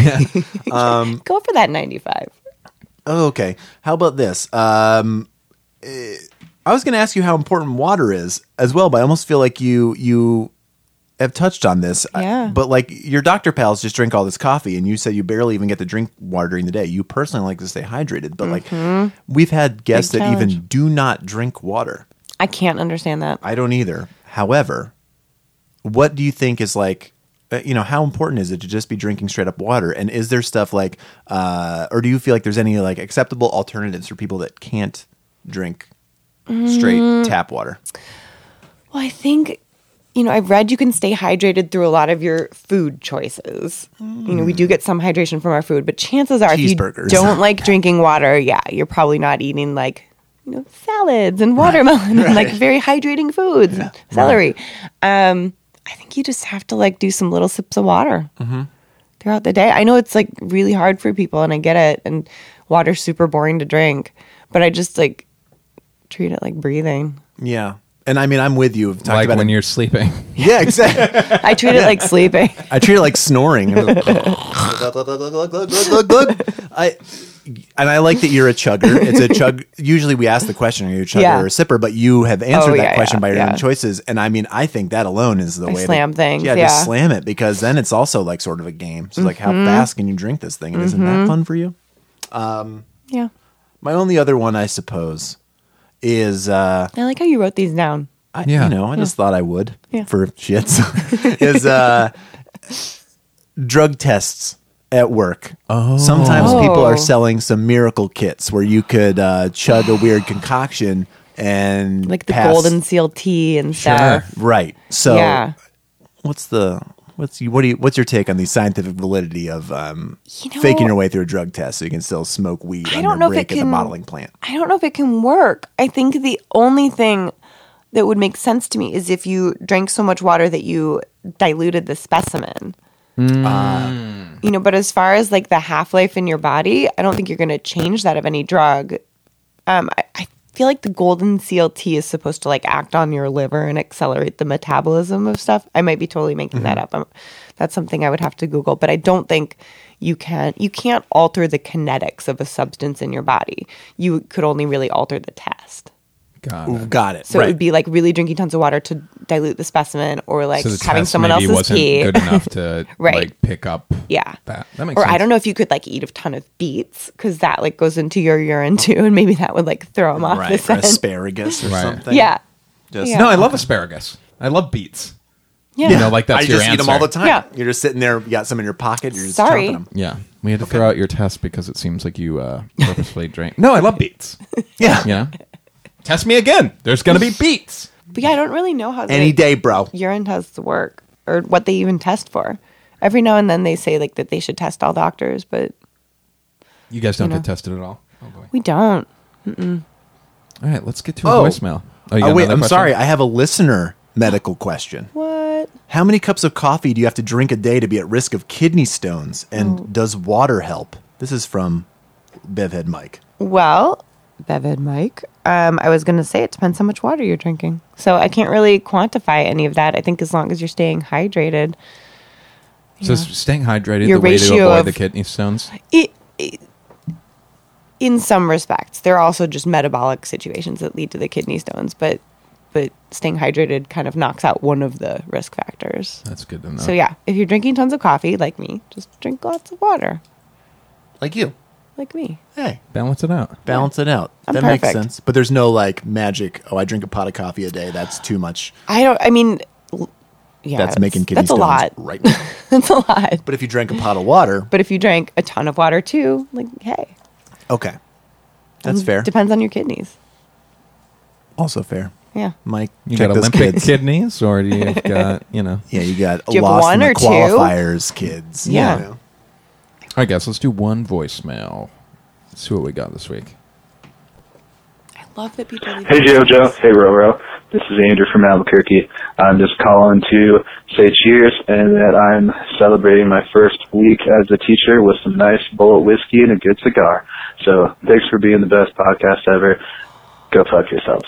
Go for that ninety-five. Oh, okay. How about this? Um, eh, I was going to ask you how important water is as well, but I almost feel like you you have touched on this. I- Yeah. but like your doctor pals just drink all this coffee, and you said you barely even get to drink water during the day. You personally like to stay hydrated, but like we've had guests Big that even challenge. do not drink water. I can't understand that. I don't either. However, what do you think is like, uh, you know, how important is it to just be drinking straight up water? And is there stuff like, uh, or do you feel like there's any like acceptable alternatives for people that can't drink straight Mm. tap water? Well, I think, you know, I've read you can stay hydrated through a lot of your food choices. You know, we do get some hydration from our food, but chances are if you Cheeseburgers. don't like drinking water, yeah, you're probably not eating like, you know, salads and watermelon and like very hydrating foods, and celery. Um, I think you just have to like do some little sips of water throughout the day. I know it's like really hard for people and I get it. And water's super boring to drink, but I just like treat it like breathing. Yeah. And I mean, I'm with you. I've talked like about when it. you're sleeping. Yeah, exactly. I treat it like sleeping. I treat it like snoring. I and I like that you're a chugger. It's a chug. Usually we ask the question, are you a chugger Yeah. or a sipper? But you have answered Oh, that yeah, question yeah, by your yeah. own choices. And I mean, I think that alone is the I way slam to, things, Yeah, yeah. just slam it, because then it's also like sort of a game. So like, how fast can you drink this thing? And isn't that fun for you? Yeah. My only other one, I suppose, is uh, I like how you wrote these down. I, Yeah. you know, I just thought I would Yeah. for shits. is uh, drug tests at work. Oh. Sometimes people are Oh. selling some miracle kits where you could uh, chug a weird concoction and Like the pass- golden seal tea and Sure. stuff. Right. So Yeah. what's the what's you what do you what's your take on the scientific validity of um, You know, faking your way through a drug test so you can still smoke weed I on don't your know if break it at the can- bottling plant? I don't know if it can work. I think the only thing that would make sense to me is if you drank so much water that you diluted the specimen. You know, but as far as like the half life in your body, I don't think you're going to change that of any drug. Um, I, I feel like the golden seal tea is supposed to like act on your liver and accelerate the metabolism of stuff. I might be totally making that up. Um that's something I would have to Google, but I don't think you can. You can't alter the kinetics of a substance in your body. You could only really alter the test. Got it. Got it. So right. it would be like really drinking tons of water to dilute the specimen, or like So the having test someone maybe else's wasn't pee. good enough to Right. like pick up Yeah. that. That makes Or sense. I don't know if you could like eat a ton of beets because that like goes into your urine too, and maybe that would like throw them off right. the Or scent. asparagus or Right. something. Yeah. Just, Yeah. No, I love asparagus. I love beets. Yeah. You know, like that's I your just eat them answer. all the time. Yeah. You're just sitting there, you got some in your pocket, you're just Sorry. chomping them. Yeah, we had to throw out your test because it seems like you uh, purposefully drank. No, I love beets. Yeah. You know, test me again. There's gonna be beets. But yeah, I don't really know how the Any day, bro. urine tests work or what they even test for. Every now and then they say like that they should test all doctors, but You guys don't You know. get tested at all. Oh boy. we don't. All right, let's get to a Oh. voicemail. Oh, you got Oh, wait, another I'm question? sorry. I have a listener medical question. What? How many cups of coffee do you have to drink a day to be at risk of kidney stones? And Oh. does water help? This is from Bevhead Mike. Well, Bevid Mike, um, I was going to say it depends how much water you're drinking. So I can't really quantify any of that. I think as long as you're staying hydrated. So is staying hydrated Your the way to ratio avoid of- the kidney stones? It, it, in some respects, there are also just metabolic situations that lead to the kidney stones, but but staying hydrated kind of knocks out one of the risk factors. That's good to know. So yeah, if you're drinking tons of coffee like me, just drink lots of water Like you. like me. Hey, Balance it out. balance it out. I'm that makes perfect. sense. But there's no like magic, oh, I drink a pot of coffee a day. That's too much. I don't. I mean, l- yeah, That's making kidney that's a stones lot. right now. That's a lot. But if you drank a pot of water, But if you drank a ton of water too, like hey, okay. That's Mm, fair. Depends on your kidneys. Also fair. Yeah. Mike, You check got those Olympic kids. kidneys, or do you got you know? Yeah, you got Do you have lost one in the or two? qualifiers, kids. Yeah. You know. I guess let's do one voicemail. Let's see what we got this week. I love that people. leave Hey JoJo, hey Roro. This is Andrew from Albuquerque. I'm just calling to say cheers and that I'm celebrating my first week as a teacher with some nice bullet whiskey and a good cigar. So thanks for being the best podcast ever. Go fuck yourselves.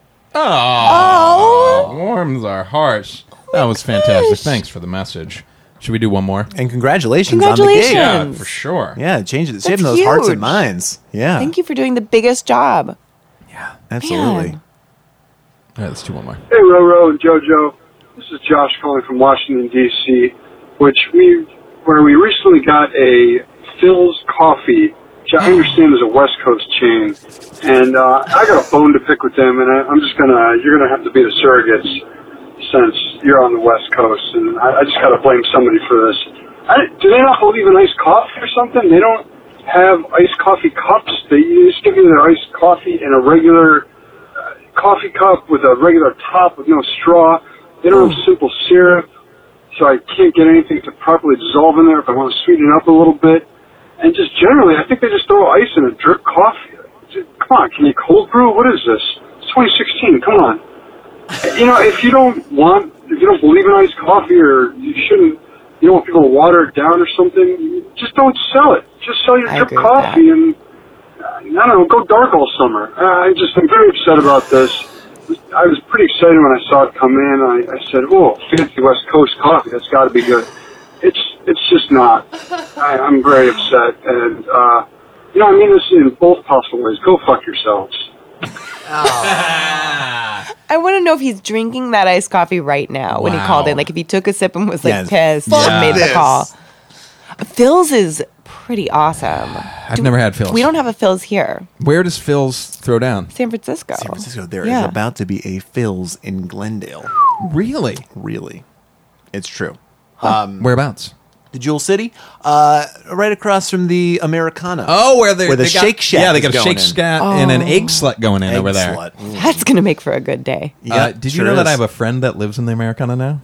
Oh, warms our hearts. That was fantastic. Thanks for the message. Should we do one more? And congratulations, on the Congratulations. gig. Yeah, for sure. Yeah, change it. That's Saving those hearts huge. and minds. Yeah. Thank you for doing the biggest job. Yeah, absolutely. Man. All right, let's do one more. Hey, Roro and JoJo. This is Josh calling from Washington, D C, which we, where we recently got a Phil's Coffee, which I understand is a West Coast chain, and uh, I got a bone to pick with them, and I, I'm just gonna, you're gonna have to be the surrogates since you're on the West Coast, and I, I just gotta blame somebody for this. I, do they not believe in iced coffee or something? They don't have iced coffee cups. They just give you their iced coffee in a regular coffee cup with a regular top with no straw. They don't have simple syrup, so I can't get anything to properly dissolve in there if I want to sweeten it up a little bit. And just generally, I think they just throw ice in a drip coffee. Come on, can you cold brew? What is this? It's twenty sixteen. Come on. You know, if you don't want, if you don't believe in iced coffee, or you shouldn't, you don't want people to water it down or something, just don't sell it. Just sell your I drip agree with coffee and, uh, I don't know, go dark all summer. Uh, I just, I'm very upset about this. I was pretty excited when I saw it come in. I, I said, "Oh, fancy West Coast coffee. That's got to be good." It's it's just not. I, I'm very upset, and uh, you know, I mean this in both possible ways. Go fuck yourselves. I want to know if he's drinking that iced coffee right now when he Wow. called in. Like if he took a sip and was like Yes. pissed Fuck and made this. the call. Phil's is pretty awesome. I've never had Phil's. We don't have a Phil's here. Where does Phil's throw down? San Francisco. San Francisco, there is Yeah. about to be a Phil's in Glendale. Really? Really. It's true. Whereabouts? The Jewel City, uh, right across from the Americana. Oh, where, they, Where the they got, Shake Shack Yeah, they is got a going Shake in. Shack and an egg slut going in Egg over there. slut. Mm. That's going to make for a good day. Uh, Yeah, did you sure know that is. I have a friend that lives in the Americana now?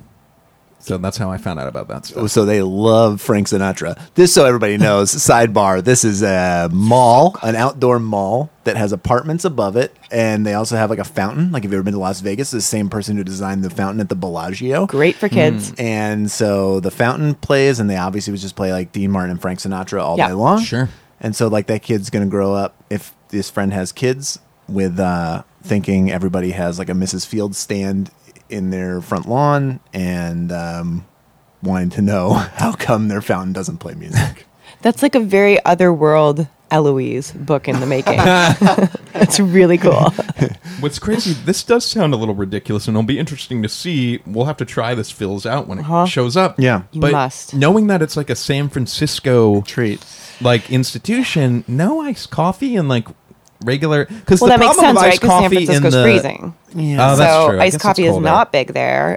So that's how I found out about that stuff. So they love Frank Sinatra. This, so everybody knows, sidebar, this is a mall, an outdoor mall that has apartments above it. And they also have like a fountain. Like if you've ever been to Las Vegas, the same person who designed the fountain at the Bellagio. Great for kids. And so the fountain plays, and they obviously would just play like Dean Martin and Frank Sinatra all Yeah. day long. Sure. And so like that kid's going to grow up, if this friend has kids, with uh, thinking everybody has like a Missus Fields stand in their front lawn and um, wanting to know how come their fountain doesn't play music. That's like a very otherworld Eloise book in the making. That's really cool. What's crazy, this does sound a little ridiculous, and it'll be interesting to see. We'll have to try this Phil's out when it Uh-huh. shows up. Yeah. You but must. knowing that it's like a San Francisco Treat. like institution, no iced coffee and like regular. Because Well, the that makes problem sense, with right? iced Because San coffee in Francisco's the freezing. Yeah. Oh, that's so true. I iced guess coffee it's is colder. not big there,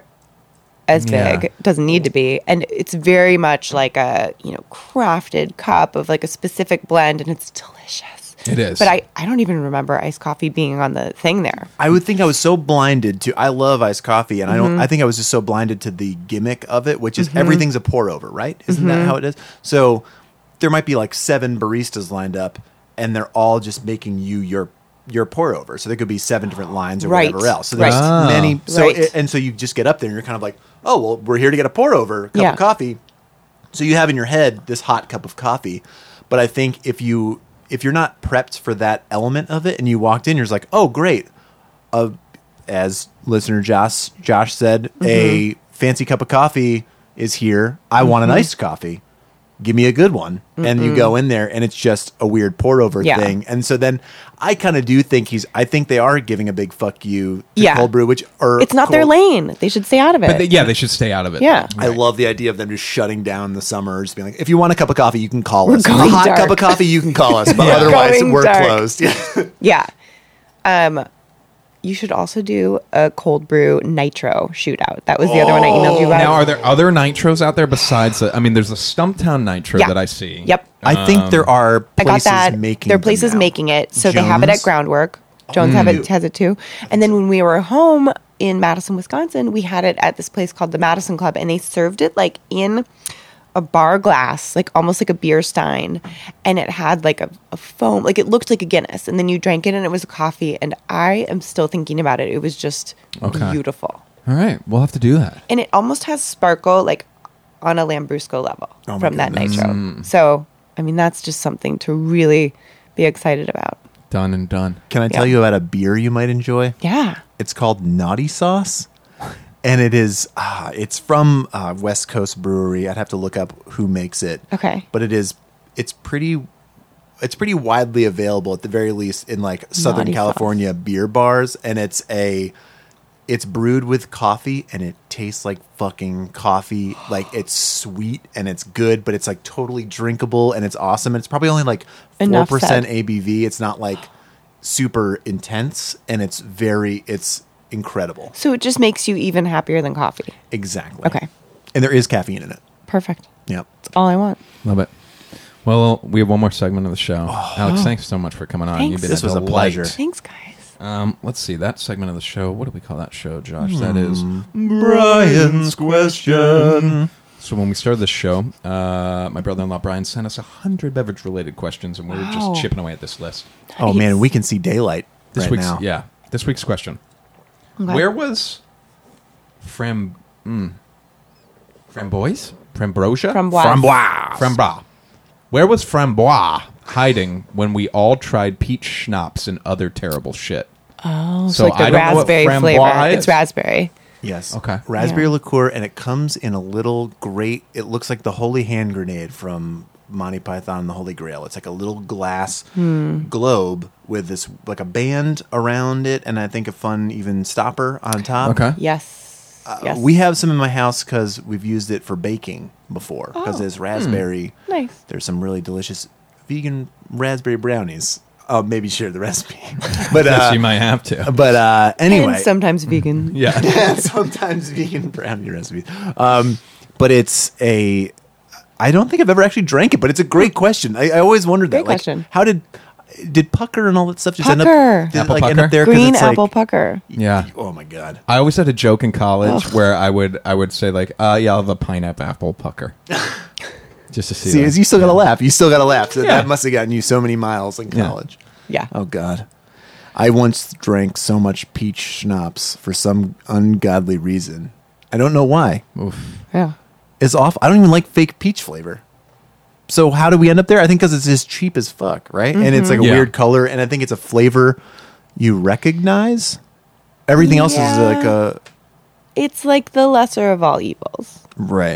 as Yeah. big. It doesn't need to be, and it's very much like a you know crafted cup of like a specific blend, and it's delicious. It is. But I, I don't even remember iced coffee being on the thing there. I would think I was so blinded to. I love iced coffee, and I Mm-hmm. don't. I think I was just so blinded to the gimmick of it, which is everything's a pour over, right? Isn't that how it is? So there might be like seven baristas lined up, and they're all just making you your your pour over. So there could be seven different lines or Right. whatever else. So there's Right. Ah. many. So Right. it, and so you just get up there, and you're kind of like, oh well, we're here to get a pour over cup Yeah. of coffee. So you have in your head this hot cup of coffee, but I think if you if you're not prepped for that element of it, and you walked in, you're just like, oh great, uh, as listener Josh Josh said, a fancy cup of coffee is here. I want an iced coffee. Give me a good one. And you go in there, and it's just a weird pour over Yeah. thing. And so then I kind of do think he's. I think they are giving a big fuck you to Yeah. cold brew, which or It's not their cold- lane. They should stay out of it. But they, yeah, they should stay out of it. Yeah. I love the idea of them just shutting down the summer, just being like, if you want a cup of coffee, you can call us. going a hot dark. cup of coffee, you can call us. But Yeah. otherwise, Going we're dark. closed. Yeah. Yeah. Um, you should also do a cold brew nitro shootout. That was the other one I emailed you about. Now, are there other nitros out there besides the, I mean, there's a Stumptown Nitro Yeah. that I see. Yep. I think there are I places got that. making There are them places now. making it, so they have it at Jones? Groundwork. Jones have it, has it too. And then when we were home in Madison, Wisconsin, we had it at this place called the Madison Club, and they served it like in a bar glass, like almost like a beer stein, and it had like a, a foam, like it looked like a Guinness, and then you drank it, and it was a coffee. And I am still thinking about it. It was just Okay. beautiful, All right, we'll have to do that. and it almost has sparkle, like on a Lambrusco level Oh my from that goodness. nitro. So, I mean, that's just something to really be excited about. Done and done. Can I tell Yeah. you about a beer you might enjoy? Yeah. It's called Naughty Sauce. And it is, uh, it's from uh, West Coast Brewery. I'd have to look up who makes it. Okay. But it is, it's pretty, it's pretty widely available at the very least in like Southern Naughty California beer bars. And it's a, it's brewed with coffee, and it tastes like fucking coffee. Like it's sweet and it's good, but it's like totally drinkable and it's awesome. And it's probably only like four Enough percent said. A B V. It's not like super intense, and it's very, it's incredible. So it just makes you even happier than coffee. Exactly. Okay. And there is caffeine in it. Perfect. Yep. That's all I want. Love it. Well, we have one more segment of the show. Alex, thanks so much for coming on. Thanks. You've been This was a delight. pleasure. Thanks, guys. Um, let's see that segment of the show. What do we call that show, Josh? That is Brian's question. so. When we started this show, uh, my brother-in-law Brian sent us a hundred beverage-related questions, and we were Wow. just chipping away at this list. Oh Nice. man, we can see daylight This right week's now. yeah. This week's question: Okay. Where was Fram mm, Framboise? Frambrosia? Framboise. Framboise. Framboise. Where was Framboise hiding when we all tried peach schnapps and other terrible shit? Oh, So so like the I don't know what raspberry framboise flavor. is. It's raspberry. Yes. Okay. Raspberry Yeah. liqueur, and it comes in a little great. It looks like the Holy Hand Grenade from Monty Python and the Holy Grail. It's like a little glass globe with this like a band around it, and I think a fun even stopper on top. Okay. Yes. yes. Uh, We have some in my house because we've used it for baking before. Because Oh. there's raspberry. Nice. There's some really delicious vegan raspberry brownies. Oh, maybe share the recipe. But Yes, uh, you might have to. but uh, anyway, And sometimes vegan. Yeah. yeah, sometimes vegan brownie recipes. Um, but it's a. I don't think I've ever actually drank it, but it's a great question. I, I always wondered that. Great Like, question. how did did pucker and all that stuff just end Pucker. up? Did Apple it, like, end pucker? up there? 'cause Green it's like- apple pucker. Yeah. Oh my god. I always had a joke in college where I would I would say like, uh, yeah, I'll have a pineapple apple pucker. Just to see. See, that. you still got to laugh. You still got to laugh. So Yeah. That must have gotten you so many miles in Yeah. college. Yeah. Oh god. I once drank so much peach schnapps for some ungodly reason. I don't know why. Oof. Yeah. It's awful. I don't even like fake peach flavor. So how do we end up there? I think because it's just cheap as fuck, right? And it's like a Yeah. weird color, and I think it's a flavor you recognize. Everything else is Yeah. like a It's like the lesser of all evils, right.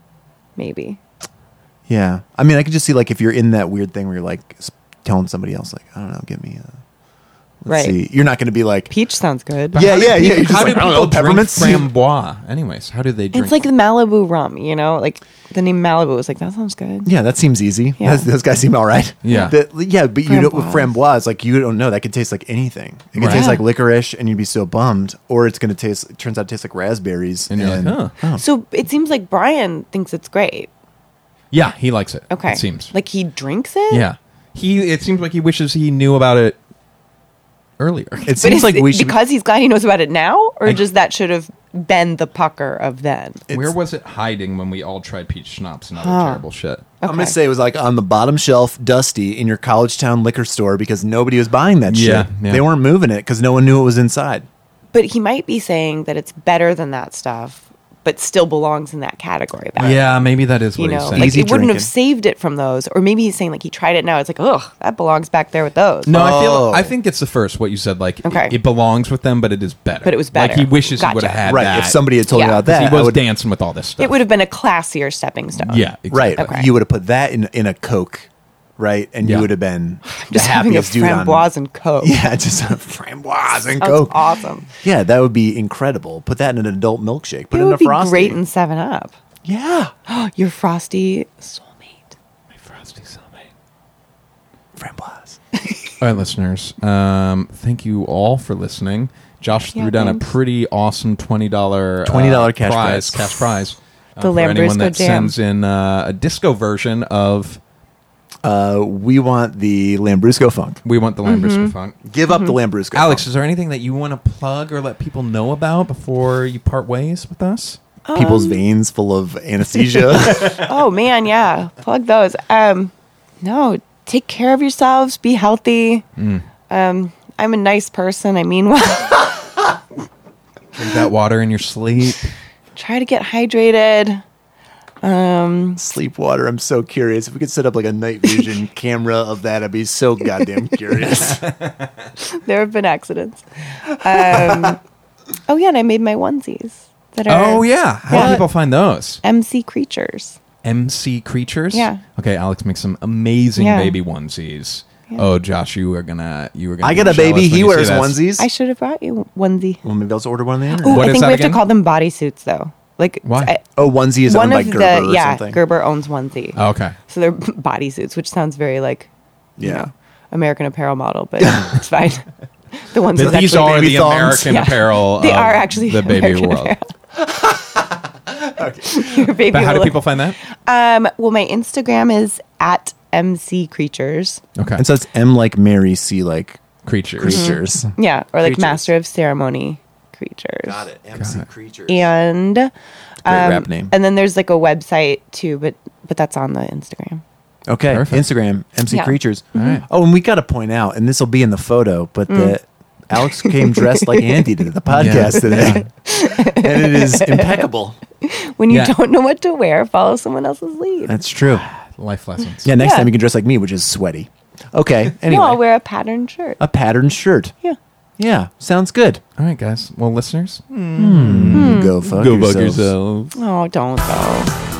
maybe. Yeah, I mean, I could just see like if you're in that weird thing where you're like s- telling somebody else, like, I don't know, give me a. Let's Right. see. You're not going to be like, Peach sounds good. yeah, yeah, yeah. You're just How like, do I don't people know, drink peppermints. framboise? Anyways, how do they drink? It's like the Malibu rum, you know? Like the name Malibu was like, that sounds good. Yeah, that seems easy. Yeah. Those, those guys seem all right. Yeah. That- yeah, but you don't with Framboise. framboise, like you don't know that could taste like anything. It could Right. taste Yeah. like licorice, and you'd be so bummed, or it's going to taste. It turns out to taste like raspberries, And you're like, huh. So it seems like Brian thinks it's great. Yeah, he likes it. Okay. It seems. Like he drinks it? Yeah. He. It seems like he wishes he knew about it earlier. It But seems is like it we should. because he's glad he knows about it now, or I- just that should have been the pucker of then? it's- Where was it hiding when we all tried peach schnapps and other Huh. terrible shit? I'm going Okay. to say it was like on the bottom shelf, dusty, in your college town liquor store because nobody was buying that Yeah, shit. yeah. They weren't moving it because no one knew it was inside. But he might be saying that it's better than that stuff, but still belongs in that category. Back. Yeah, maybe that is You what he's know, saying. like Easy it wouldn't drinking. have saved it from those, or maybe he's saying like he tried it now. It's like, ugh, that belongs back there with those. No, I Oh. feel. I think it's the first. What you said, like Okay. it, it belongs with them, but it is better. But it was Like better. he wishes he Gotcha. would have had Right. that. If somebody had told Yeah. you about 'Cause that, he I was would, dancing with all this stuff. It would have been a classier stepping stone. Yeah, exactly. right. Okay. You would have put that in in a Coke, right? And Yeah. you would have been the Just having a happiest dude on. framboise and coke. Yeah, just a framboise and Sounds Coke. awesome. Yeah, that would be incredible. Put that in an adult milkshake. Put It it in would a be frosty. great in Seven Up. Yeah. Your frosty soulmate. My frosty soulmate. Framboise. All right, listeners. Um, thank you all for listening. Josh threw Yeah, down thanks. a pretty awesome twenty dollar twenty dollars cash prize. prize. Cash prize. uh, The for anyone Lambrusco that Jam. sends in uh, a disco version of Uh, we want the Lambrusco Funk. "We Want the Mm-hmm. Lambrusco Funk." Give up the Lambrusco Alex, Funk. is there anything that you want to plug or let people know about before you part ways with us? People's veins full of anesthesia. Oh man, yeah. Plug those. Um, no, take care of yourselves. Be healthy. Mm. Um, I'm a nice person. I mean well. Drink that water in your sleep. Try to get hydrated. Um, Sleep water. I'm so curious. If we could set up like a night vision camera of that, I'd be so goddamn curious. there have been accidents. Um, oh yeah, and I made my onesies that are Oh yeah, how Yeah. do people find those? M C creatures. M C Creatures. Yeah. Okay, Alex makes some amazing Yeah. baby onesies. Oh, Josh, you are gonna you were gonna. I be got a jealous baby. when He you see wears this. onesies. I should have brought you onesie. well, maybe I'll just order one on the internet. Ooh, What I is think that we have again? to call them bodysuits though. Like Why? I- Oh, onesie is one owned by of Gerber the or yeah, something. Gerber owns onesie. Oh, okay. So they're bodysuits, which sounds very like you Yeah. know, American Apparel model, but it's fine. The ones But that these actually are baby the thongs. American Yeah. apparel. They of are actually the baby American world. Your baby But how will do look- people find that? Um, well, my Instagram is at M C Creatures. Okay. And so it's M like Mary, C like Creatures. creatures. Yeah, or like Creatures. Master of Ceremony Creatures. Got it. M C creatures. And Great um, rap name. and then there's like a website too, but but that's on the Instagram. Okay, Perfect. Instagram, M C Yeah. Creatures. All right. Oh, and we got to point out, and this will be in the photo, but Mm. that Alex came dressed like Andy did at the podcast today. And it is impeccable. When you Yeah. don't know what to wear, follow someone else's lead. That's true. Life lessons. Yeah, next Yeah. time you can dress like me, which is sweaty. Okay, anyway. No, I'll wear a patterned shirt. a patterned shirt. Yeah. Yeah, sounds good. All right, guys. Well, listeners, Go fuck go bug yourselves. yourselves. Oh, don't though.